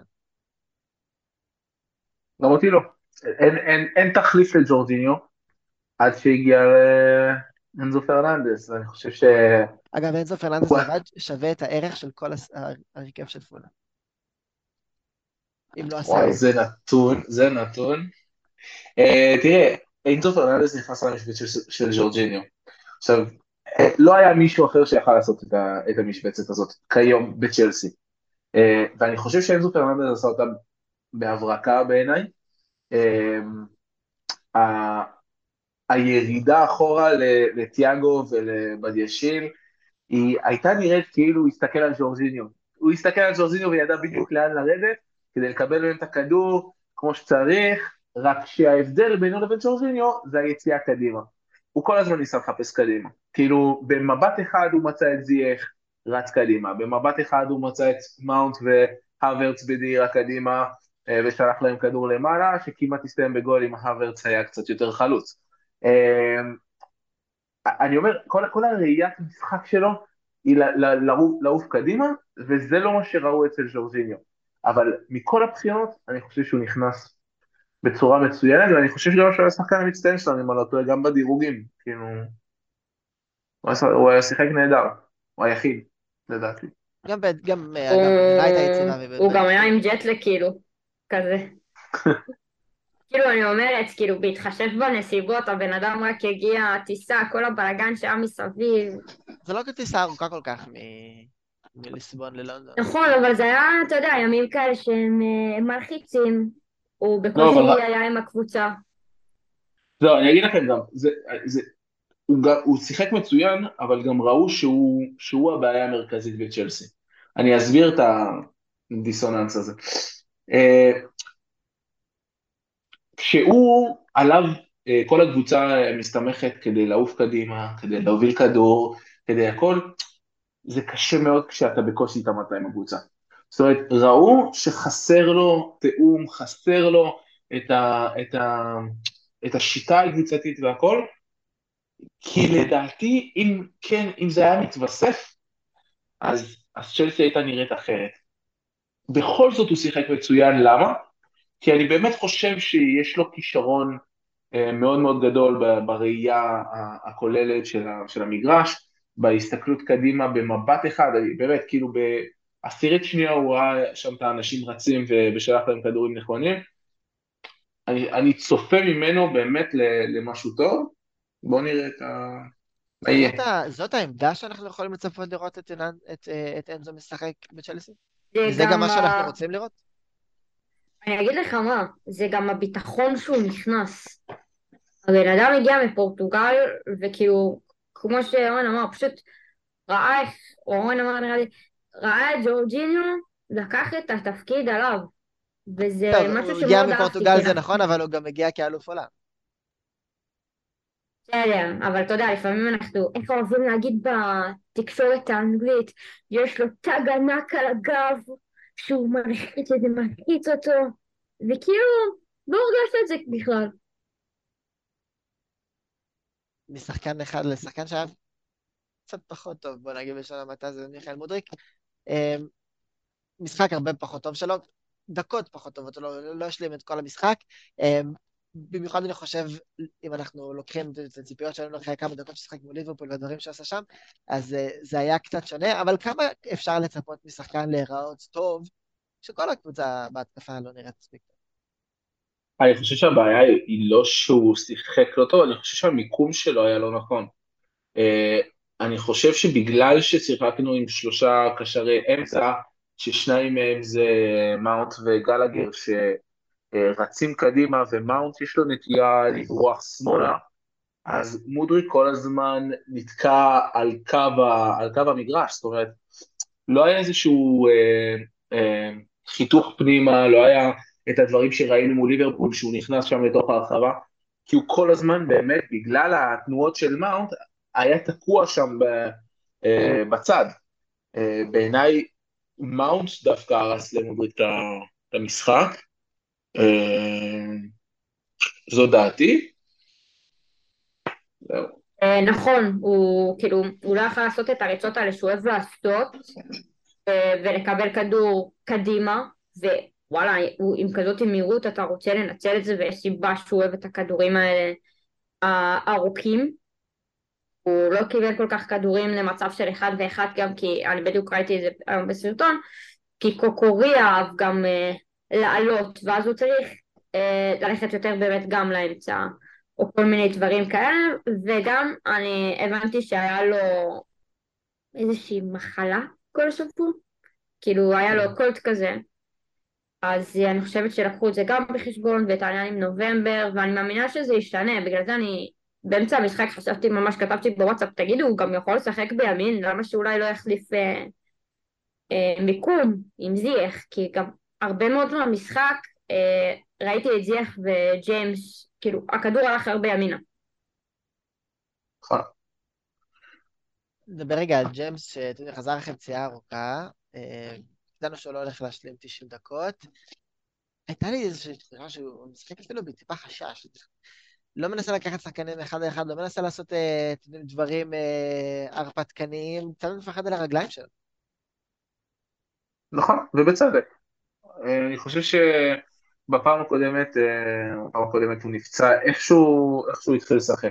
גם אותי לא. אין תחליף לג'ורג'יניו עד שהגיע אנזו פרננדס. אני חושב ש... אגב, אנזו פרננדס לבד שווה את הערך של כל ההרכב של פולאם. אם לא עשה... וואי, זה נתון. תראה, אנזו פרננדס נכנס למשבצת של ג'ורג'יניו. עכשיו, לא היה מישהו אחר שיכל לעשות את המשבצת הזאת כיום בצ'לסי. ואני חושב שאנזו פרננדס עשה אותה בהברקה בעיניי. הירידה אחורה לטיאגו ולבדיאשיל, היא הייתה נראית כאילו הוא הסתכל על ג'ורג'יניו. הוא הסתכל על ג'ורג'יניו וידע בדיוק לאן לרדת, כדי לקבל להם את הכדור כמו שצריך, רק שההבדל בינו לבין ג'ורג'יניו זה היציאה קדימה. הוא כל הזמן ניסה לחפש קדימה. כאילו במבט אחד הוא מצא את זייך, רץ קדימה. במבט אחד הוא מצא את מאונט והוורץ בדהירה קדימה, ושלח להם כדור למעלה, שכמעט הסתיים בגול אם הוורץ היה קצת יותר חלוץ. אני אומר, כל הראיית המשחק שלו היא לעוף קדימה, וזה לא מה שראו אצל ג'ורג'יניו. אבל מכל הבחינות, אני חושב שהוא נכנס בצורה מצוינת, ואני חושב שגם שהוא היה שחקן המצטיין שלנו, אם אני לא טועה, גם בדירוגים, כאילו, הוא היה שיחק נהדר, הוא היחיד, לדעתי. גם הייתה יציבה. הוא גם היה עם ג'טלג, כאילו, כזה. כאילו אני אומרת, כאילו בהתחשב בנסיבות, הבן אדם רק הגיע, טיסה, כל הבלגן שהיה מסביב. זה לא כטיסה ארוכה כל כך מליסבון ללונדון. נכון, אבל זה היה, אתה יודע, ימים כאלה שהם מלחיצים, הוא בקושי היה עם הקבוצה. לא, אני אגיד לכם גם, הוא שיחק מצוין, אבל גם ראו שהוא הבעיה המרכזית בצ'לסי. אני אסביר את הדיסוננס הזה. כשהוא עליו, כל הקבוצה מסתמכת כדי לעוף קדימה, כדי להוביל כדור, כדי הכל, זה קשה מאוד כשאתה בקושי איתם אתה עם הקבוצה. זאת אומרת, ראו שחסר לו תיאום, חסר לו את השיטה הקבוצתית והכל, כי לדעתי, אם כן, אם זה היה מתווסף, אז צ'לסי הייתה נראית אחרת. בכל זאת הוא שיחק מצוין, למה? כי אני באמת חושב שיש לו כישרון מאוד מאוד גדול בראייה הכוללת של המגרש, בהסתכלות קדימה במבט אחד, באמת כאילו בעשירית שנייה הוא ראה שם את האנשים רצים ובשלח להם כדורים נכונים, אני צופה ממנו באמת למשהו טוב, בואו נראה מה יהיה. זאת העמדה שאנחנו יכולים לצפות לראות את אנזו משחק בצ'לסי? זה וזה גם גם, מה שאנחנו רוצים לראות? אני אגיד לך מה, זה גם הביטחון שהוא נכנס. הבן אדם הגיע מפורטוגל, וכאילו, כמו שאורן אמר, פשוט ראה איך, או אורן אמר נראה לי, ראה את ג'ורג'יניו, לקח את התפקיד עליו, וזה טוב, משהו הוא הגיע שמאוד אהבתי. מפורטוגל זה נכון, אבל הוא גם הגיע כאלוף עולם. בסדר, אבל אתה יודע, לפעמים אנחנו, איך אוהבים להגיד בתקשורת האנגלית, יש לו תג ענק על הגב, שהוא מלחיץ את זה, מלחיץ אותו, וכאילו, לא הרגשת את זה בכלל. משחקן אחד לשחקן שהיה קצת פחות טוב, בוא נגיד בשנה המעטה, זה מיכאל מודריק. משחק הרבה פחות טוב שלו, דקות פחות טובות, לא השלים את כל המשחק. במיוחד אני חושב, אם אנחנו לוקחים את הציפיות שלנו אחרי כמה דקות ששחק מול ליברפול והדברים שעשה שם, אז זה היה קצת שונה, אבל כמה אפשר לצפות משחקן להיראות טוב, שכל הקבוצה בהתקפה לא נראית מספיק טוב. אני חושב שהבעיה היא לא שהוא שיחק לא טוב, אני חושב שהמיקום שלו היה לא נכון. אני חושב שבגלל ששיחקנו עם 3 קשרי אמצע, ששניים מהם זה מאונט וגלגר, שרצים קדימה, ומאונט יש לו נטייה לברוח שמאלה, אז מודריק כל הזמן נתקע על קו המגרש, זאת אומרת, לא היה איזשהו חיתוך פנימה, לא היה את הדברים שראינו מול ליברפול, שהוא נכנס שם לתוך הרחבה, כי הוא כל הזמן באמת, בגלל התנועות של מאונט, היה תקוע שם בצד. בעיניי, מאונט דווקא הרס למודריק את המשחק, זו דעתי. זהו. נכון, הוא כאילו, הוא לא יכול לעשות את הריצות האלה שהוא אוהב לעשות, ולקבל כדור קדימה, ווואלה, עם כזאת מהירות אתה רוצה לנצל את זה, ויש סיבה שהוא אוהב את הכדורים האלה הארוכים. הוא לא קיבל כל כך כדורים למצב של 1-1, גם כי אני בדיוק ראיתי את זה היום בסרטון, כי קוקורי אהב גם לעלות, ואז הוא צריך ללכת יותר באמת גם לאמצע, או כל מיני דברים כאלה, וגם אני הבנתי שהיה לו איזושהי מחלה כל השבוע, כאילו היה לו קולט כזה, אז אני חושבת שלקחו את זה גם בחשבון, ואת העניין עם נובמבר, ואני מאמינה שזה ישתנה, בגלל זה אני באמצע המשחק חשבתי, ממש כתבתי בוואטסאפ, תגידו, הוא גם יכול לשחק בימין, למה שאולי לא יחליף מיקום עם זיח, כי גם הרבה מאוד מהמשחק ראיתי את זיח וג'יימס, כאילו הכדור הלך הרבה ימינה. נדבר רגע על ג'יימס, שחזר אחרי פציעה ארוכה, ידענו שהוא לא הולך להשלים 90 דקות, הייתה לי איזושהי תחושה שהוא משחק אפילו בטיפה חשש, לא מנסה לקחת שחקנים אחד על אחד, לא מנסה לעשות דברים הרפתקניים, קצת מפחד על הרגליים שלו. נכון, ובצדק. אני חושב שבפעם הקודמת הוא נפצע, איכשהו התחיל לשחק.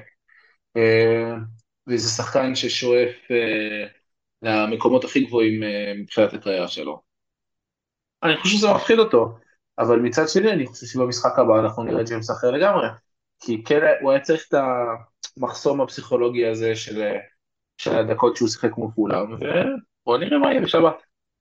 וזה שחקן ששואף למקומות הכי גבוהים מבחינת הקריירה שלו. אני חושב שזה מפחיד אותו, אבל מצד שני אני חושב שבמשחק הבא אנחנו נראה ג'יימס אחר לגמרי, כי כן הוא היה צריך את המחסום הפסיכולוגי הזה של הדקות שהוא שיחק כמו כולם, ובואו נראה מה יהיה בשבת.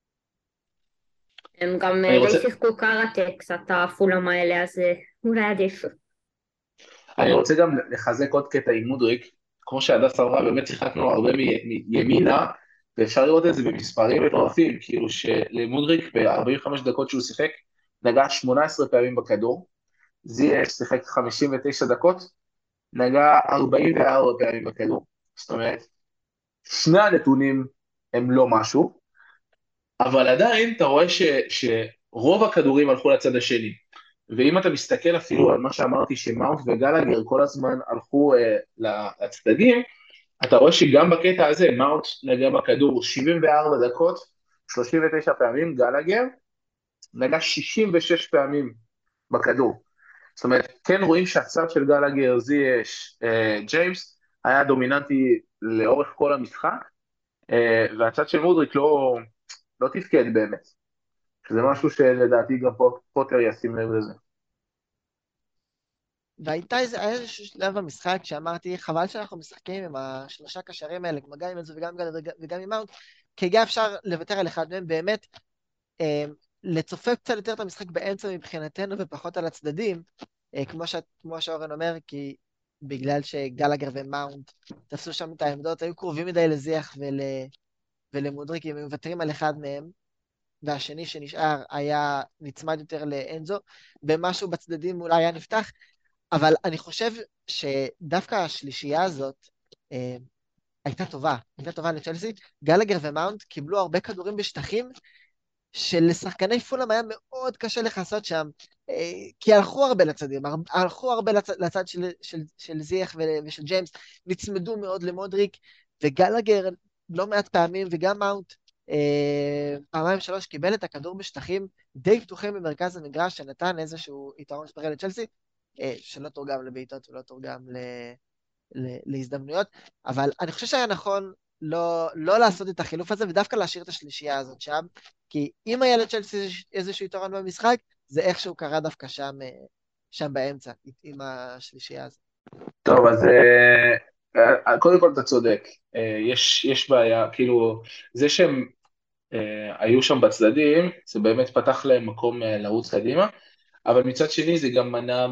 הם גם די שיחקו קראטה קצת הפולם האלה, אז אולי עדיף. אני רוצה גם לחזק עוד קטע עם מודריק, כמו שהדס אמרה, באמת שיחקנו הרבה מימינה, ואפשר לראות את זה במספרים מטורפים, כאילו שלמודריק ב-45 דקות שהוא שיחק, נגע 18 פעמים בכדור, זיח שיחק 59 דקות, נגע 44 פעמים בכדור. זאת אומרת, שני הנתונים הם לא משהו, אבל עדיין אתה רואה שרוב הכדורים הלכו לצד השני. ואם אתה מסתכל אפילו על מה שאמרתי, שמאונט וגלגר כל הזמן הלכו לצדדים, אתה רואה שגם בקטע הזה מאונט נגע בכדור 74 דקות, 39 פעמים, גלגר נגע 66 פעמים בכדור. זאת אומרת, כן רואים שהצד של גלגר, זייש, ג'יימס, היה דומיננטי לאורך כל המשחק, והצד של מודריק לא תפקד באמת. שזה משהו שלדעתי גם פוטר ישים לב לזה. היה איזשהו שלב במשחק שאמרתי, חבל שאנחנו משחקים עם השלושה קשרים האלה, גם עם אנזו וגם עם מאונט, כי גם אפשר לוותר על אחד מהם באמת, לצופף קצת יותר את המשחק באמצע מבחינתנו ופחות על הצדדים, כמו שאורן אומר, כי בגלל שגלגר ומאונט תפסו שם את העמדות, היו קרובים מדי לזיח ולמודריק, אם הם מוותרים על אחד מהם, והשני שנשאר היה נצמד יותר לאנזו, במשהו בצדדים אולי היה נפתח, אבל אני חושב שדווקא השלישייה הזאת הייתה טובה לצ'לסי. גלגר ומאונט קיבלו הרבה כדורים בשטחים, שלשחקני פולאם היה מאוד קשה לכסות שם, כי הלכו הרבה לצדים, הלכו הרבה לצד של זייח ושל ג'יימס, נצמדו מאוד למודריק, וגלגר לא מעט פעמים, וגם מאונט, פעמיים שלוש קיבל את הכדור בשטחים די פתוחים במרכז המגרש, שנתן איזשהו יתרון ספרי לצ'לסי, שלא תורגם לבעיטות ולא תורגם להזדמנויות, אבל אני חושב שהיה נכון לא לעשות את החילוף הזה, ודווקא להשאיר את השלישייה הזאת שם, כי אם היה לצ'לסי איזשהו יתרון במשחק, זה איכשהו קרה דווקא שם באמצע, עם השלישייה הזאת. טוב, אז קודם כל אתה צודק, יש בעיה, כאילו, זה שהם היו שם בצדדים, זה באמת פתח להם מקום לרוץ קדימה, אבל מצד שני זה גם מנע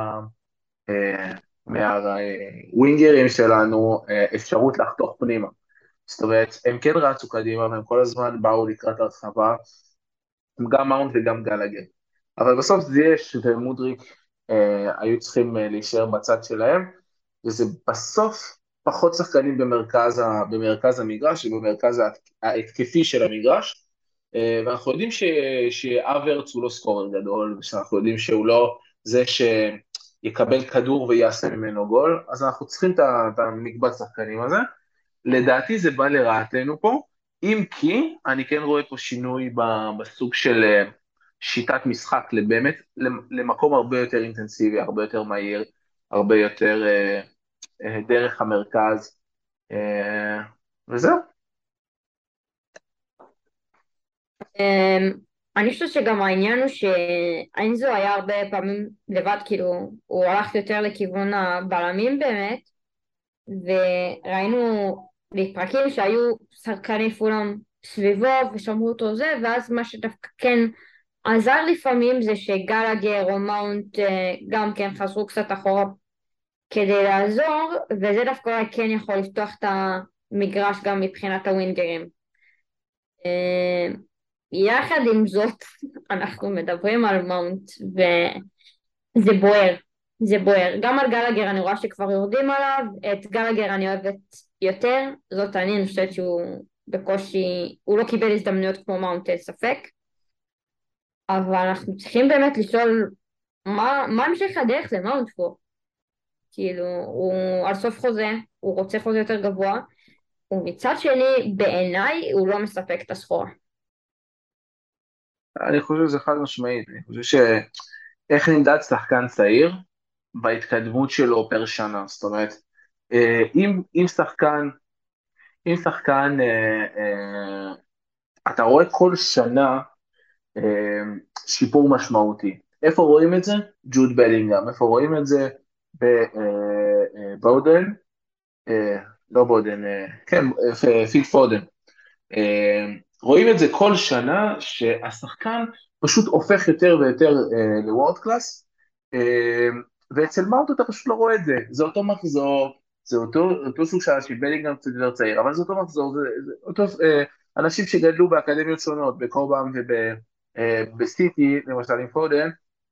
מהווינגרים שלנו אפשרות לחתוך פנימה. זאת אומרת, הם כן רצו קדימה, והם כל הזמן באו לקראת הרחבה, גם מאונט וגם גלגר. אבל בסוף זייש ומודריק היו צריכים להישאר בצד שלהם, וזה בסוף פחות שחקנים במרכז המגרש, ובמרכז ההתקפי של המגרש, ואנחנו יודעים שאברץ הוא לא סקורר גדול, ושאנחנו יודעים שהוא לא זה שיקבל כדור ויעשה ממנו גול, אז אנחנו צריכים את המקבץ שחקנים הזה. לדעתי זה בא לרעתנו פה, אם כי אני כן רואה פה שינוי בסוג של שיטת משחק, באמת למקום הרבה יותר אינטנסיבי, הרבה יותר מהיר, הרבה יותר דרך המרכז, וזהו. אני חושבת שגם העניין הוא שאנזו היה הרבה פעמים לבד, כאילו הוא הלך יותר לכיוון הבלמים באמת, וראינו בפרקים שהיו שחקני פולאם סביבו ושמרו אותו זה, ואז מה שדווקא כן עזר לפעמים זה שגלגר או מאונט גם כן חזרו קצת אחורה כדי לעזור, וזה דווקא כן יכול לפתוח את המגרש גם מבחינת הווינגרים. יחד עם זאת, אנחנו מדברים על מאונט, וזה בוער, זה בוער. גם על גלגר אני רואה שכבר יורדים עליו, את גלגר אני אוהבת יותר, זאת אני חושבת שהוא בקושי, הוא לא קיבל הזדמנויות כמו מאונט, ספק, אבל אנחנו צריכים באמת לשאול מה המשך הדרך למאונט פה. כאילו, הוא על סוף חוזה, הוא רוצה חוזה יותר גבוה, ומצד שני, בעיניי, הוא לא מספק את הסחורה. אני חושב שזה חד משמעית, אני חושב שאיך נמדד שחקן צעיר בהתקדמות שלו פר שנה, זאת אומרת, אם שחקן, אתה רואה כל שנה שיפור משמעותי. איפה רואים את זה? ג'וד בלינגהאם. איפה רואים את זה? בבודן, לא בודן, כן, פיל פודן. רואים את זה כל שנה שהשחקן פשוט הופך יותר ויותר לוורד קלאס, ואצל מאונט אתה פשוט לא רואה את זה. זה אותו מחזור, זה אותו סוג שבלינגהאם קצת יותר צעיר, אבל זה אותו מחזור, זה אותו אנשים שגדלו באקדמיות שונות, בקובאם ובסיטי, למשל עם פודן,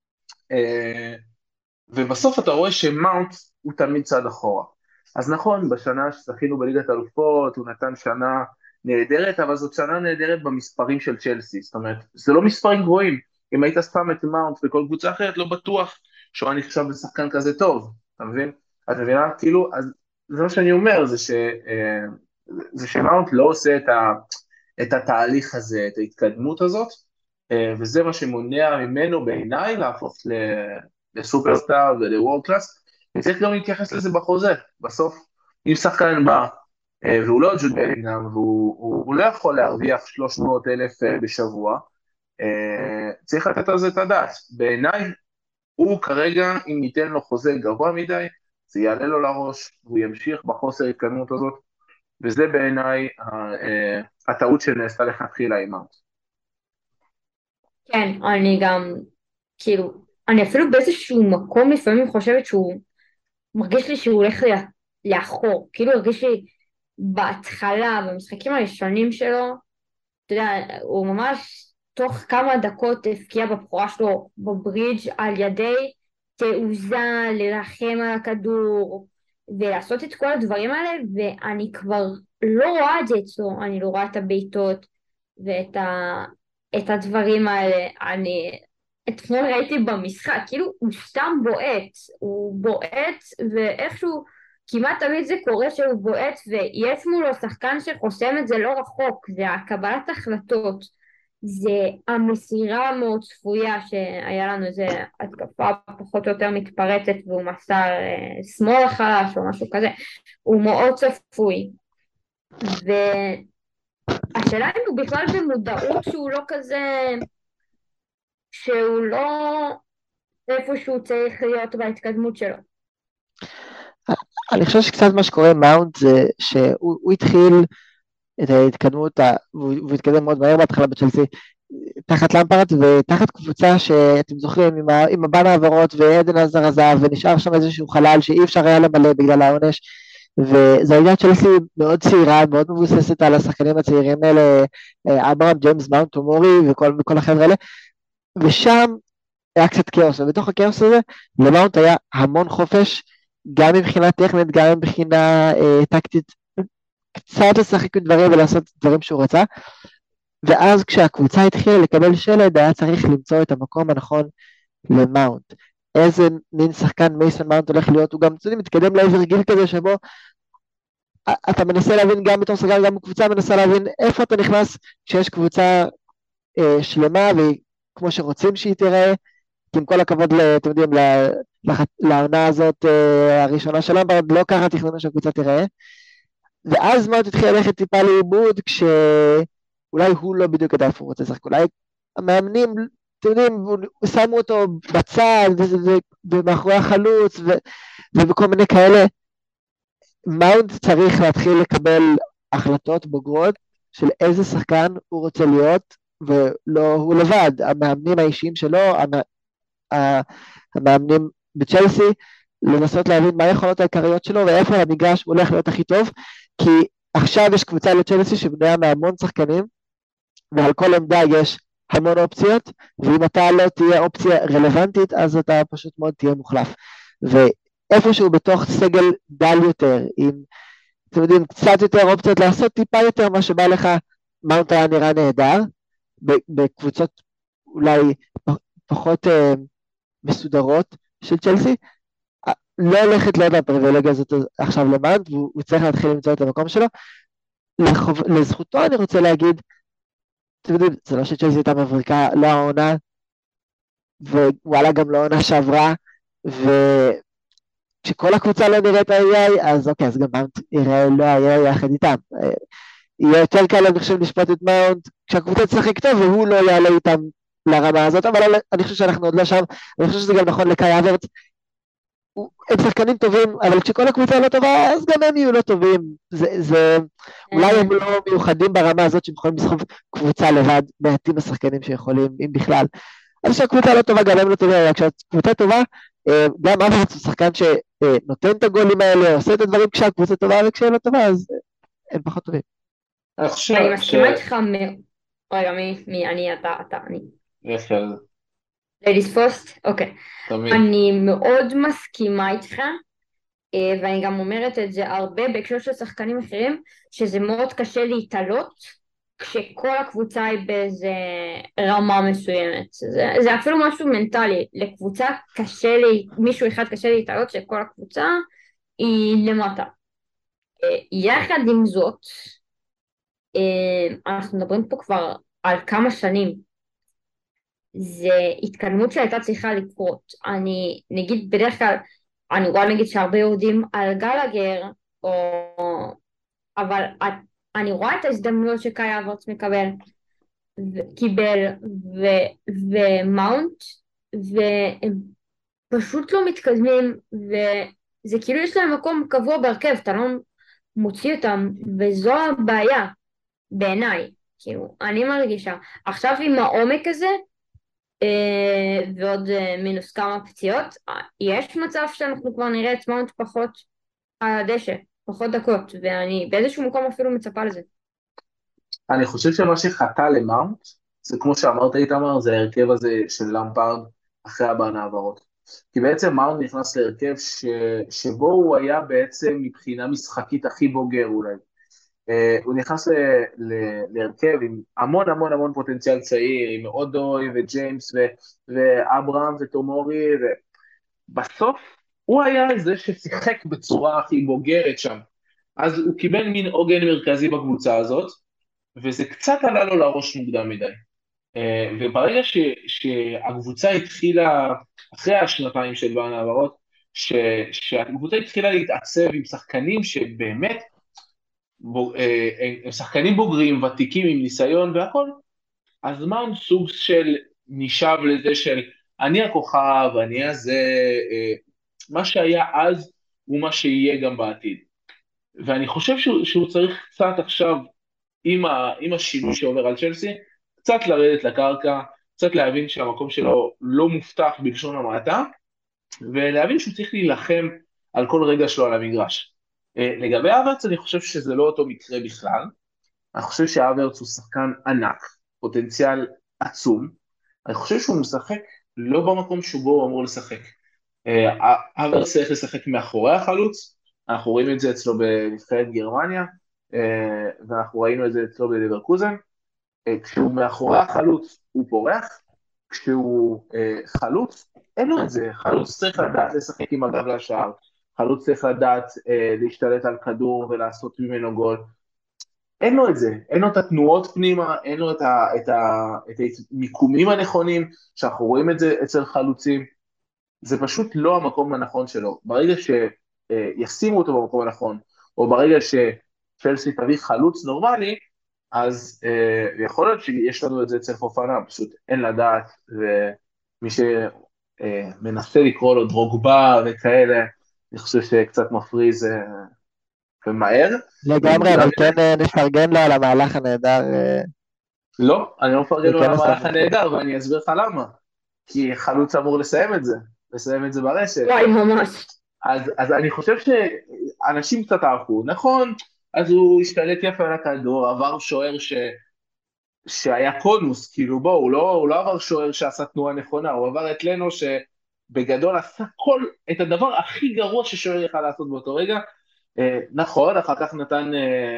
ובסוף אתה רואה שמאונט הוא תמיד צעד אחורה. אז נכון, בשנה שזכינו בליגת אלופות, הוא נתן שנה נהדרת, אבל זאת שנה נהדרת במספרים של צ'לסי, זאת אומרת, זה לא מספרים גבוהים, אם היית שם את מאונט בכל קבוצה אחרת, לא בטוח שהוא היה נחשב לשחקן כזה טוב, אתה מבין? את מבינה? כאילו, אז זה מה שאני אומר, זה שמאונט לא עושה את התהליך הזה, את ההתקדמות הזאת, וזה מה שמונע ממנו בעיניי להפוך לסופרסטאר ולוורד קלאס, וצריך גם להתייחס לזה בחוזה, בסוף, אם שחקן בא, והוא לא ג'וד בלינגהאם, והוא לא יכול להרוויח 300,000 בשבוע, צריך לתת על זה את הדעת. בעיניי, הוא כרגע, אם ניתן לו חוזה גבוה מדי, זה יעלה לו לראש, והוא ימשיך בחוסר התקדמות הזאת, וזה בעיניי הטעות שנעשתה לכתחילה עם מאונט. כן, אני גם, כאילו, אני אפילו באיזשהו מקום לפעמים חושבת שהוא, מרגיש לי שהוא הולך לאחור, כאילו הרגיש לי בהתחלה, במשחקים הראשונים שלו, אתה יודע, הוא ממש תוך כמה דקות הפקיע בבחורה שלו בברידג' על ידי תעוזה, לרחם על הכדור, ולעשות את כל הדברים האלה, ואני כבר לא רואה את זה אצלו, אני לא רואה את הבעיטות, את הדברים האלה. אני אתמול ראיתי במשחק, כאילו הוא סתם בועט, הוא בועט, ואיכשהו כמעט תמיד זה קורה שהוא בועט, ויש מולו שחקן שחוסם את זה לא רחוק, זה הקבלת החלטות, זה המסירה המאוד צפויה, שהיה לנו איזה התקפה פחות או יותר מתפרצת, והוא מסר שמאל חלש או משהו כזה, הוא מאוד צפוי, והשאלה אם הוא בכלל במודעות שהוא לא כזה, שהוא לא איפה שהוא צריך להיות בהתקדמות שלו. אני חושב שקצת מה שקורה עם מאונט זה שהוא התחיל את ההתקדמות, והוא התקדם מאוד מהר בהתחלה בצ'לסי, תחת למפרט ותחת קבוצה שאתם זוכרים עם הבן העברות ועדן עזר עזב, ונשאר שם איזשהו חלל שאי אפשר היה למלא בגלל העונש, וזו הייתה צ'לסי מאוד צעירה, מאוד מבוססת על השחקנים הצעירים האלה, אברהם, ג'יימס, מאונט, טומורי וכל החבר'ה האלה, ושם היה קצת כאוס, ובתוך הכאוס הזה למאונט היה המון חופש, גם מבחינה טכנית, גם מבחינה טקטית, קצת לשחק עם דברים ולעשות דברים שהוא רצה, ואז כשהקבוצה התחילה לקבל שלד, היה צריך למצוא את המקום הנכון למאונט. איזה מין שחקן מייסון מאונט הולך להיות, הוא גם מתקדם לעבר גיל כזה שבו אתה מנסה להבין גם בתור שחקן, גם בקבוצה מנסה להבין איפה אתה נכנס כשיש קבוצה שלמה, וכמו שרוצים שהיא תראה, כי עם כל הכבוד, אתם יודעים, לעונה הזאת הראשונה של למפרד, לא ככה תכננו שהקבוצה תראה, ואז מאונט התחיל ללכת טיפה לאיבוד, כשאולי הוא לא בדיוק יודע איפה הוא רוצה לשחק, אולי המאמנים, אתם יודעים, שמו אותו בצד, ומאחורי החלוץ, ובכל מיני כאלה, מאונט צריך להתחיל לקבל החלטות בוגרות, של איזה שחקן הוא רוצה להיות, ולא הוא לבד, המאמנים האישיים שלו, המאמנים בצ'לסי, לנסות להבין מה היכולות העיקריות שלו, ואיפה המגרש הולך להיות הכי טוב, כי עכשיו יש קבוצה לצ'לסי שבנויה מהמון שחקנים, ועל כל עמדה יש המון אופציות, ואם אתה לא תהיה אופציה רלוונטית, אז אתה פשוט מאוד תהיה מוחלף. ואיפשהו בתוך סגל דל יותר, עם, אתם יודעים, קצת יותר אופציות לעשות טיפה יותר מה שבא לך, מאונט היה נראה נהדר, בקבוצות אולי פחות מסודרות של צ'לסי, לא הולכת להיות הפריבילגיה הזאת עכשיו למאונט, והוא צריך להתחיל למצוא את המקום שלו. לזכותו אני רוצה להגיד, אתם יודעים, זה לא שצ'לסי הייתה מבריקה, לא העונה, ווואלה גם לא העונה שעברה, וכשכל הקבוצה לא נראית ה-AI, אז אוקיי, אז גם מאונט יראה לא ה-AI יחד איתם. יהיה יותר קל אני חושב לשפוט את מאונט, כשהקבוצה תשחק טוב, והוא לא יעלה איתם לרמה הזאת, אבל אני חושב שאנחנו עוד לא שם, אני חושב שזה גם נכון לקאי האוורטס, הם שחקנים טובים, אבל כשכל הקבוצה לא טובה, אז גם הם יהיו לא טובים, אולי הם לא מיוחדים ברמה הזאת, שהם יכולים לסחוב קבוצה לבד, מעטים השחקנים שיכולים, אם בכלל, אז כשהקבוצה לא טובה, גם הם לא טובים, אבל כשהקבוצה טובה, גם אברץ הוא שחקן שנותן את הגולים האלה, עושה את הדברים כשהקבוצה טובה, וכשהם לא טובה, אז הם פחות טובים. אני מסכימה איתך רגע, אני. יש על זה. ladies first, אוקיי. אני מאוד מסכימה איתך, ואני גם אומרת את זה הרבה בהקשר של שחקנים אחרים, שזה מאוד קשה להתעלות כשכל הקבוצה היא באיזה רמה מסוימת. זה אפילו משהו מנטלי, לקבוצה קשה מישהו אחד קשה להתעלות שכל הקבוצה היא למטה. יחד עם זאת, אנחנו מדברים פה כבר על כמה שנים, זה התקדמות שהייתה צריכה לקרות. אני נגיד בדרך כלל, אני רואה נגיד שהרבה יורדים על גלגר, או... אבל אני רואה את ההזדמנויות שקאי אברץ קיבל ומאונט, והם פשוט לא מתקדמים, וזה כאילו יש להם מקום קבוע בהרכב, אתה לא מוציא אותם, וזו הבעיה בעיניי, כאילו, אני מרגישה. עכשיו עם העומק הזה, ועוד מינוס כמה פציעות, יש מצב שאנחנו כבר נראה את מאונט פחות על הדשא, פחות דקות, ואני באיזשהו מקום אפילו מצפה לזה. אני חושב שמה שחטא למאונט, זה כמו שאמרת איתמר, זה ההרכב הזה של למפרד אחרי הבן העברות. כי בעצם מאונט נכנס להרכב שבו הוא היה בעצם מבחינה משחקית הכי בוגר אולי. הוא נכנס להרכב עם המון המון המון פוטנציאל צעיר, עם אודוי וג'יימס ואברהם וטומורי, ובסוף הוא היה זה ששיחק בצורה הכי בוגרת שם. אז הוא קיבל מין עוגן מרכזי בקבוצה הזאת, וזה קצת עלה לו לראש מוקדם מדי. וברגע שהקבוצה התחילה, אחרי השנתיים של בן העברות, שהקבוצה התחילה להתעצב עם שחקנים שבאמת, הם שחקנים בוגרים, ותיקים עם ניסיון והכל, אז מה סוג של נשאב לזה של אני הכוכב, אני הזה, מה שהיה אז הוא מה שיהיה גם בעתיד. ואני חושב שהוא צריך קצת עכשיו, עם השינוי שעובר על צ'לסי, קצת לרדת לקרקע, קצת להבין שהמקום שלו לא מובטח בלשון המעטה, ולהבין שהוא צריך להילחם על כל רגע שלו על המגרש. לגבי אברץ, אני חושב שזה לא אותו מקרה בכלל. אני חושב שאברץ הוא שחקן ענק, פוטנציאל עצום. אני חושב שהוא משחק לא במקום שבו הוא אמור לשחק. אברץ צריך לשחק מאחורי החלוץ, אנחנו רואים את זה אצלו בנבחרת גרמניה, ואנחנו ראינו את זה אצלו בלברקוזן. כשהוא מאחורי החלוץ הוא פורח, כשהוא חלוץ, אין לו את זה. חלוץ צריך לדעת לשחק עם הגב לשער, חלוץ צריך לדעת להשתלט על כדור ולעשות ממנו גול. אין לו את זה, אין לו את התנועות פנימה, אין לו את המיקומים הנכונים, שאנחנו רואים את זה אצל חלוצים. זה פשוט לא המקום הנכון שלו. ברגע שישימו אותו במקום הנכון, או ברגע שצ'לסי תביא חלוץ נורמלי, אז יכול להיות שיש לנו את זה אצל פופנה, פשוט אין לדעת, ומי שמנסה לקרוא לו דרוגבה וכאלה, אני חושב שקצת מפריז ומהר. לגמרי, אבל כן נפרגן לו על המהלך הנהדר. לא, אני לא מפרגן לו על המהלך הנהדר, ואני אסביר לך למה. כי חלוץ אמור לסיים את זה ברשת. וואי, ממש. אז אני חושב שאנשים קצת ערכו, נכון, אז הוא השתלט יפה על הכדור, עבר שוער שהיה קונוס, כאילו בוא, הוא לא עבר שוער שעשה תנועה נכונה, הוא עבר את לנו שבגדול עשה את הדבר הכי גרוע ששוער יכל לעשות באותו רגע, נכון, אחר כך נתן,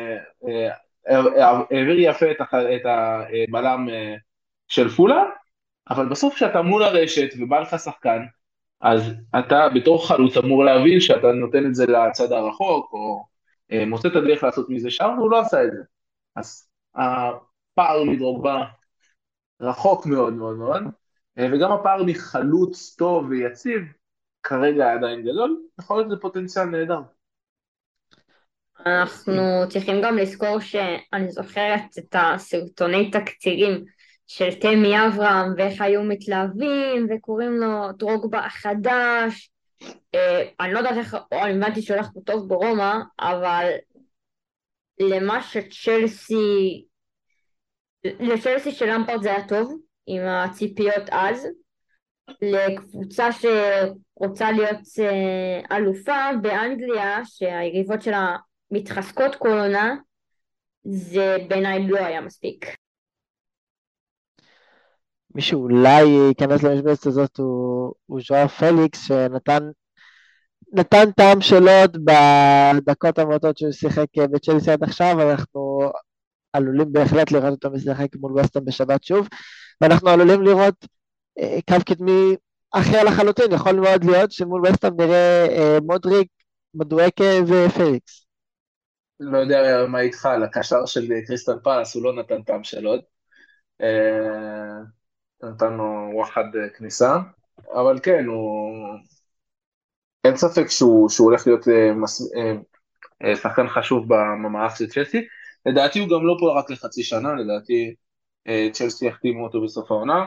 העביר יפה את הבלם של פולה, אבל בסוף כשאתה מול הרשת ובא לך שחקן, אז אתה בתור חלוץ אמור להבין שאתה נותן את זה לצד הרחוק, או מוצא את הדרך לעשות מזה שער, והוא לא עשה את זה. אז הפער מדרוגבה רחוק מאוד מאוד מאוד, וגם הפער מחלוץ טוב ויציב, כרגע עדיין גדול, יכול להיות זה פוטנציאל נהדר. אנחנו צריכים גם לזכור שאני זוכרת את הסרטוני תקצירים של תמי אברהם, ואיך היו מתלהבים, וקוראים לו דרוגבה החדש. אני לא יודעת איך, אני הבנתי שהולך פה טוב ברומא, אבל לשלסי של למפרד זה היה טוב, עם הציפיות אז, לקבוצה שרוצה להיות אלופה באנגליה, שהיריבות שלה מתחזקות כל עונה, זה בעיניי לא היה מספיק. מי שאולי ייכנס למשבצת הזאת הוא ז'ואר פליקס, שנתן נתן טעם שאלות בדקות המועטות שהוא שיחק בצ'לסי עד עכשיו, אנחנו עלולים בהחלט לראות אותו משחק מול וסטהאם בשבת שוב, ואנחנו עלולים לראות קו קדמי אחר לחלוטין, יכול מאוד להיות שמול וסטהאם נראה מודריק, מדואקה ופליקס. לא יודע מה איתך, לקשר של קריסטל פלאס הוא לא נתן טעם של עוד. נתן לו וואחד כניסה, אבל כן, אין ספק שהוא הולך להיות שחקן חשוב במערך של צ'לסי. לדעתי הוא גם לא פה רק לחצי שנה, לדעתי צ'לסי יחתימו אותו בסוף העונה.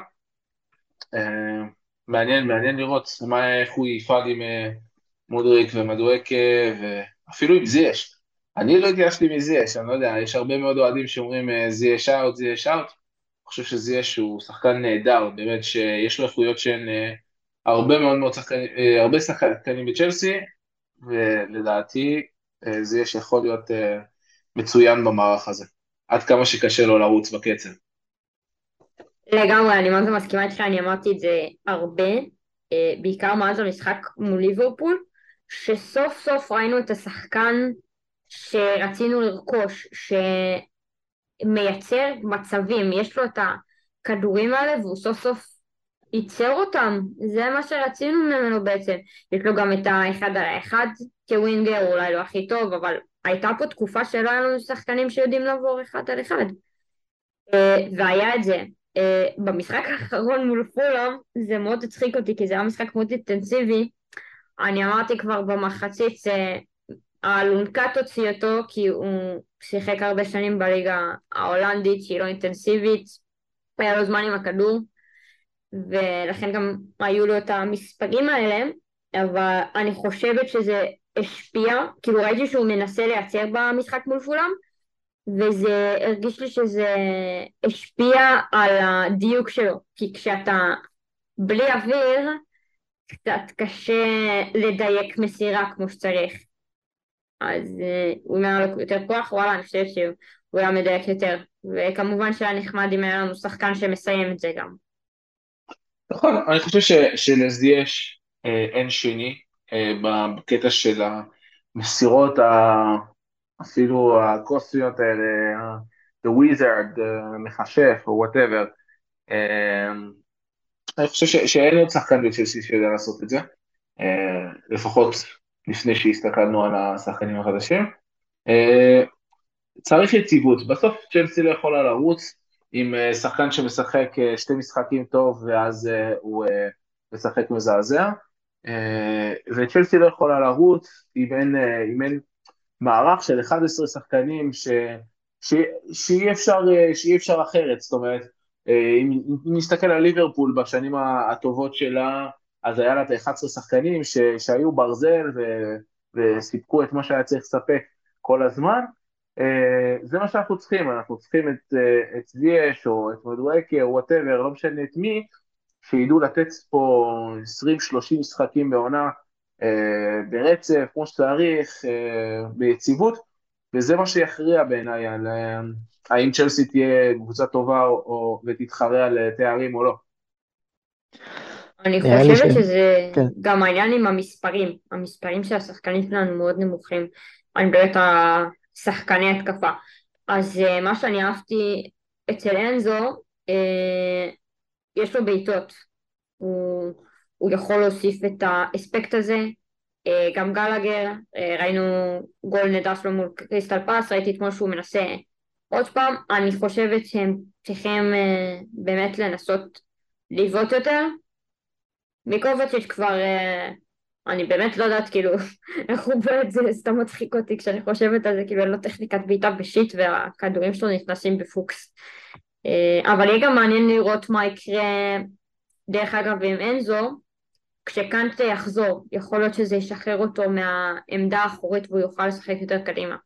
מעניין לראות איך הוא יפעל עם מודריק ומדואקה, ואפילו עם זייש. אני לא התייאשתי מזייש, אני לא יודע, יש הרבה מאוד אוהדים שאומרים זייש אאוט, זייש אאוט. אני חושב שזייש הוא שחקן נהדר, באמת שיש לו איכויות שהן הרבה מאוד שחקנים, הרבה שחקנים בצ'לסי, ולדעתי זייש יכול להיות מצוין במערך הזה, עד כמה שקשה לו לרוץ בקצב. לגמרי, אני מאוד מסכימה איתך, אני אמרתי את זה הרבה, בעיקר מאז המשחק מול ליברפול, שסוף סוף ראינו את השחקן שרצינו לרכוש, שמייצר מצבים, יש לו את הכדורים האלה והוא סוף סוף ייצר אותם, זה מה שרצינו ממנו בעצם. יש לו גם את האחד על האחד כווינגר, אולי לא הכי טוב, אבל הייתה פה תקופה שלא היה לנו שחקנים שיודעים לעבור אחד על אחד, והיה את זה. במשחק האחרון מול פולאם זה מאוד הצחיק אותי, כי זה היה משחק מאוד אינטנסיבי. אני אמרתי כבר במחצית האלונקה תוציא אותו, כי הוא שיחק הרבה שנים בליגה ההולנדית שהיא לא אינטנסיבית, היה לו זמן עם הכדור, ולכן גם היו לו את המספרים האלה, אבל אני חושבת שזה השפיע, כאילו ראיתי שהוא מנסה לייצר במשחק מול פולאם, וזה הרגיש לי שזה השפיע על הדיוק שלו, כי כשאתה בלי אוויר, קצת קשה לדייק מסירה כמו שצריך. אז הוא היה לו יותר כוח, וואלה, אני חושבת שהוא היה מדייק יותר, וכמובן שהיה נחמד אם היה לנו שחקן שמסיים את זה גם. נכון, אני חושב שלזייש אין שני בקטע של המסירות אפילו הקוסיות האלה, The Wizard, מחשף או whatever. אני חושב שאין עוד שחקן בצ'לסי שיודע לעשות את זה, לפחות לפני שהסתכלנו על השחקנים החדשים. צריך יציבות, בסוף צ'לסי לא יכולה לרוץ עם שחקן שמשחק שתי משחקים טוב ואז הוא משחק מזעזע, וצ'לסי לא יכולה לרוץ אם אין מערך של 11 שחקנים שאי אפשר אחרת. זאת אומרת, אם נסתכל על ליברפול בשנים הטובות שלה, אז היה לה את 11 שחקנים שהיו ברזל וסיפקו את מה שהיה צריך לספק כל הזמן. זה מה שאנחנו צריכים, אנחנו צריכים את זייש או את מדואקה או whatever, לא משנה את מי, שידעו לתת פה 20-30 משחקים בעונה ברצף, כמו שצריך, ביציבות, וזה מה שיכריע בעיניי על האם צ'לסי תהיה קבוצה טובה ותתחרה על תארים או לא. אני חושבת שזה גם העניין עם המספרים, המספרים של השחקנים שלנו מאוד נמוכים, אני מדברת על שחקני התקפה. אז מה שאני אהבתי אצל אנזו, יש לו בעיטות, הוא יכול להוסיף את האספקט הזה, גם גלגר, ראינו גול נהדר שלו מול קריסטל פלאס, ראיתי אתמול שהוא מנסה עוד פעם. אני חושבת שהם צריכים באמת לנסות לבעוט יותר. מיקובצ'יץ' כבר, אני באמת לא יודעת כאילו איך הוא בועט, זה סתם מצחיק אותי כשאני חושבת על זה, כאילו אין לו טכניקת בעיטה בשיט והכדורים שלו נכנסים בפוקס. אבל יהיה גם מעניין לראות מה יקרה דרך אגב עם אנזו, כשקנטה יחזור, יכול להיות שזה ישחרר אותו מהעמדה האחורית והוא יוכל לשחק יותר קדימה.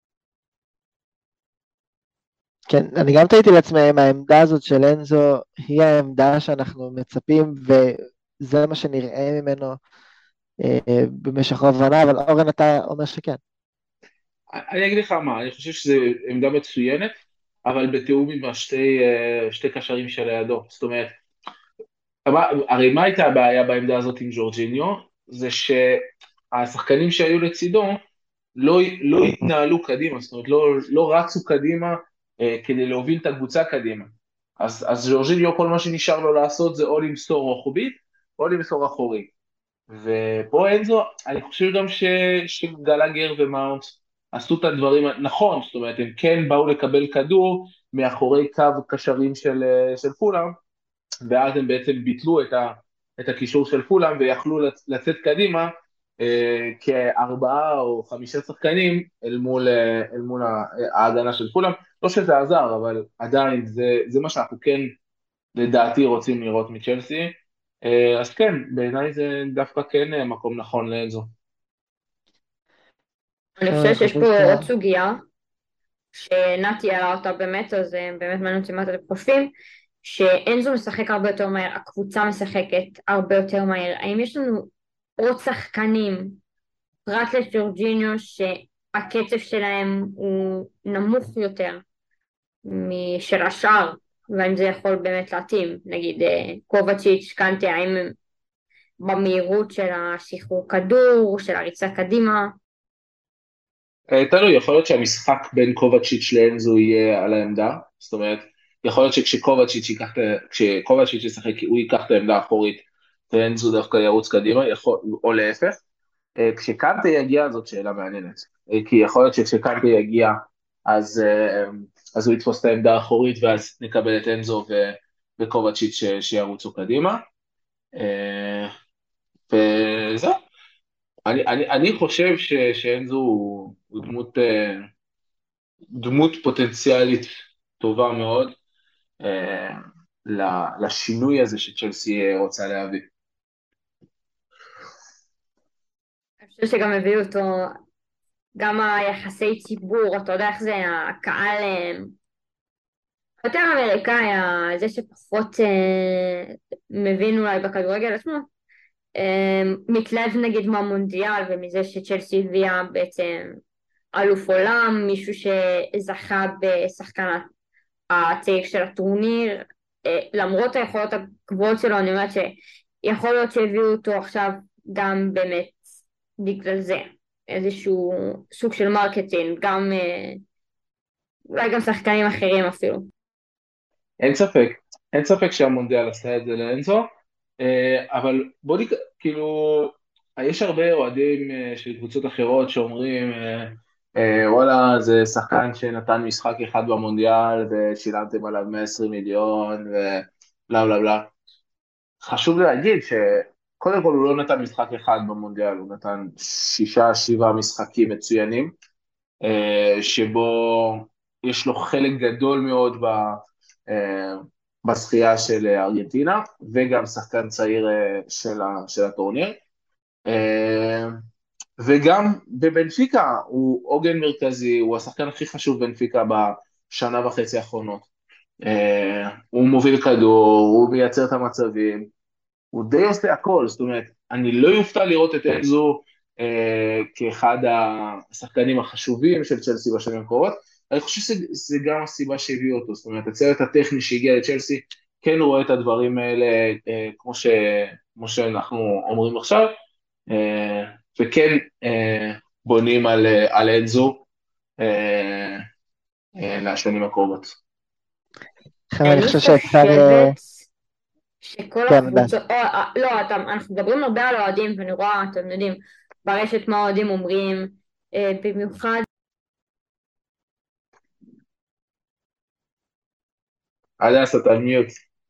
כן, אני גם תהיתי לעצמי אם העמדה הזאת של אנזו היא העמדה שאנחנו מצפים, וזה מה שנראה ממנו במשך רוב העונה, אבל אורן אתה אומר שכן. אני אגיד לך מה, אני חושב שזו עמדה מצוינת, אבל בתיאום עם שתי קשרים של הידו. זאת אומרת, הרי מה הייתה הבעיה בעמדה הזאת עם ג'ורג'יניו? זה השחקנים שהיו לצידו לא התנהלו קדימה, זאת אומרת לא רצו קדימה כדי להוביל את הקבוצה קדימה. אז ז'ורג'יניו כל מה שנשאר לו לעשות זה או למסור רוחבית או למסור אחורי. ופה אנזו, אני חושב גם שגלגר ומאונט עשו את הדברים נכון, זאת אומרת הם כן באו לקבל כדור מאחורי קו קשרים של פולאם, ואז הם בעצם ביטלו את הקישור של פולאם ויכלו לצאת קדימה כ4 או 5 שחקנים אל מול ההגנה של פולאם. לא שזה עזר, אבל עדיין זה מה שאנחנו כן לדעתי רוצים לראות מצ'לסי. אז כן, בעיניי זה דווקא כן מקום נכון לאנזו. אני חושבת שיש פה עוד סוגיה שנתי העלה אותה באמת, אז באמת מעניין אותי מה אתם חושבים, שאנזו משחק הרבה יותר מהר, הקבוצה משחקת הרבה יותר מהר. האם יש לנו עוד שחקנים פרט לג'ורג'יניו שהקצב שלהם הוא נמוך יותר משל השאר, והאם זה יכול באמת להתאים, נגיד קובצ'יץ', קנטה, האם במהירות של השחרור כדור, של הריצה קדימה? תלוי, יכול להיות שהמשחק בין קובצ'יץ' לאנזו יהיה על העמדה, זאת אומרת, יכול להיות שכשקובצ'יץ' ישחק, הוא ייקח את העמדה האחורית, ואנזו דווקא ירוץ קדימה, או להפך. כשקנטה יגיע, זאת שאלה מעניינת, כי יכול להיות שכשקנטה יגיע, אז הוא יתפוס את העמדה האחורית, ואז נקבל את אנזו וקובצ'יץ' שירוצו קדימה. וזהו. אני חושב שאנזו הוא דמות פוטנציאלית טובה מאוד לשינוי הזה שצ'לסי רוצה להביא. אני חושב שגם הביאו אותו, גם היחסי ציבור, אתה יודע איך זה, הקהל יותר אמריקאי, זה שפחות מבין אולי בכדורגל עצמו, מתלהב נגיד מהמונדיאל ומזה שצ'לסי הביאה בעצם אלוף עולם, מישהו שזכה בשחקן הצעיר של הטורניר, למרות היכולות הגבוהות שלו, אני אומרת שיכול להיות שהביאו אותו עכשיו גם באמת בגלל זה, איזשהו סוג של מרקטינג, גם אולי גם שחקנים אחרים אפילו. אין ספק שהמונדיאל עשה את זה לאנזו, אבל בוא נקרא, כאילו, יש הרבה אוהדים של קבוצות אחרות שאומרים, וואלה, זה שחקן שנתן משחק אחד במונדיאל ושילמתם עליו 120 מיליון ובלה בלה בלה. חשוב להגיד שקודם כל הוא לא נתן משחק אחד במונדיאל, הוא נתן 6-7 משחקים מצוינים, שבו יש לו חלק גדול מאוד בזכייה של ארגנטינה, וגם שחקן צעיר של הטורניר. וגם בבנפיקה הוא עוגן מרכזי, הוא השחקן הכי חשוב בבנפיקה בשנה וחצי האחרונות. הוא מוביל כדור, הוא מייצר את המצבים, הוא די עושה הכל, זאת אומרת, אני לא יופתע לראות את אנזו כאחד השחקנים החשובים של צ'לסי בשנים הקרובות. אני חושב שזה גם הסיבה שהביאו אותו, זאת אומרת, הצוות הטכני שהגיע לצ'לסי, כן רואה את הדברים האלה כמו שאנחנו אומרים עכשיו, וכן בונים על אנזו לשנים הקרובות. אני חושב שאפשר... שכל הקבוצות, לא, אנחנו מדברים הרבה על אוהדים, ואני רואה, אתם יודעים, ברשת מה אוהדים אומרים, במיוחד הדס, אתה על מיוט.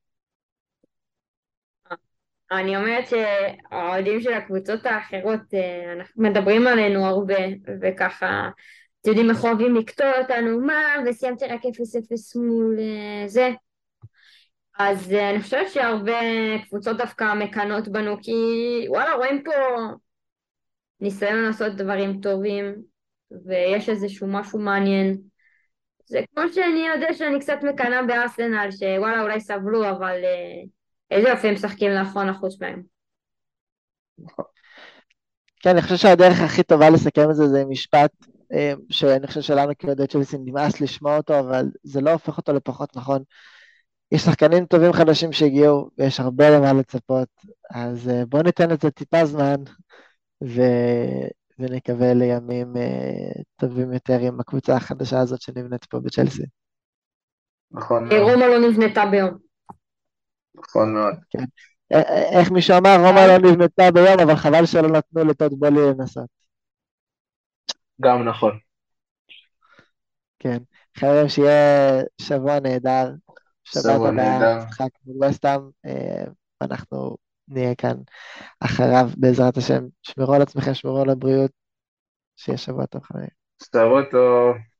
אני אומרת שהאוהדים של הקבוצות האחרות, אנחנו מדברים עלינו הרבה, וככה, אתם יודעים, איך אוהבים לקטוע אותנו, מה, וסיימתי רק 0-0 מול זה. אז אני חושבת שהרבה קבוצות דווקא מקנות בנו, כי וואלה, רואים פה ניסיון לעשות דברים טובים, ויש איזשהו משהו מעניין. זה כמו שאני יודע שאני קצת מקנה בארסנל, שוואלה אולי סבלו, אבל איזה יופי הם משחקים לאחרונה חוץ מהם. כן, אני חושב שהדרך הכי טובה לסכם את זה זה משפט, שאני חושב שלנו כאוהדי צ'לסי נמאס לשמוע אותו, אבל זה לא הופך אותו לפחות נכון. יש שחקנים טובים חדשים שהגיעו, ויש הרבה למה לצפות, אז בואו ניתן את זה טיפה זמן, ו... ונקווה לימים טובים יותר עם הקבוצה החדשה הזאת שנבנית פה בצ'לסי. נכון מאוד, רומא לא נבנתה ביום. נכון מאוד. כן. איך מישהו אמר, רומא לא נבנתה ביום, אבל חבל שלא נתנו לטוד בולי לנסות. גם נכון. כן. חייבים שיהיה שבוע נהדר. שבת שבוע הבאה, נהדר. משחק מול וסטהאם, אנחנו נהיה כאן אחריו בעזרת השם. שמרו על עצמכם, שמרו על הבריאות, שיהיה שבוע טוב חברים. שבוע טוב.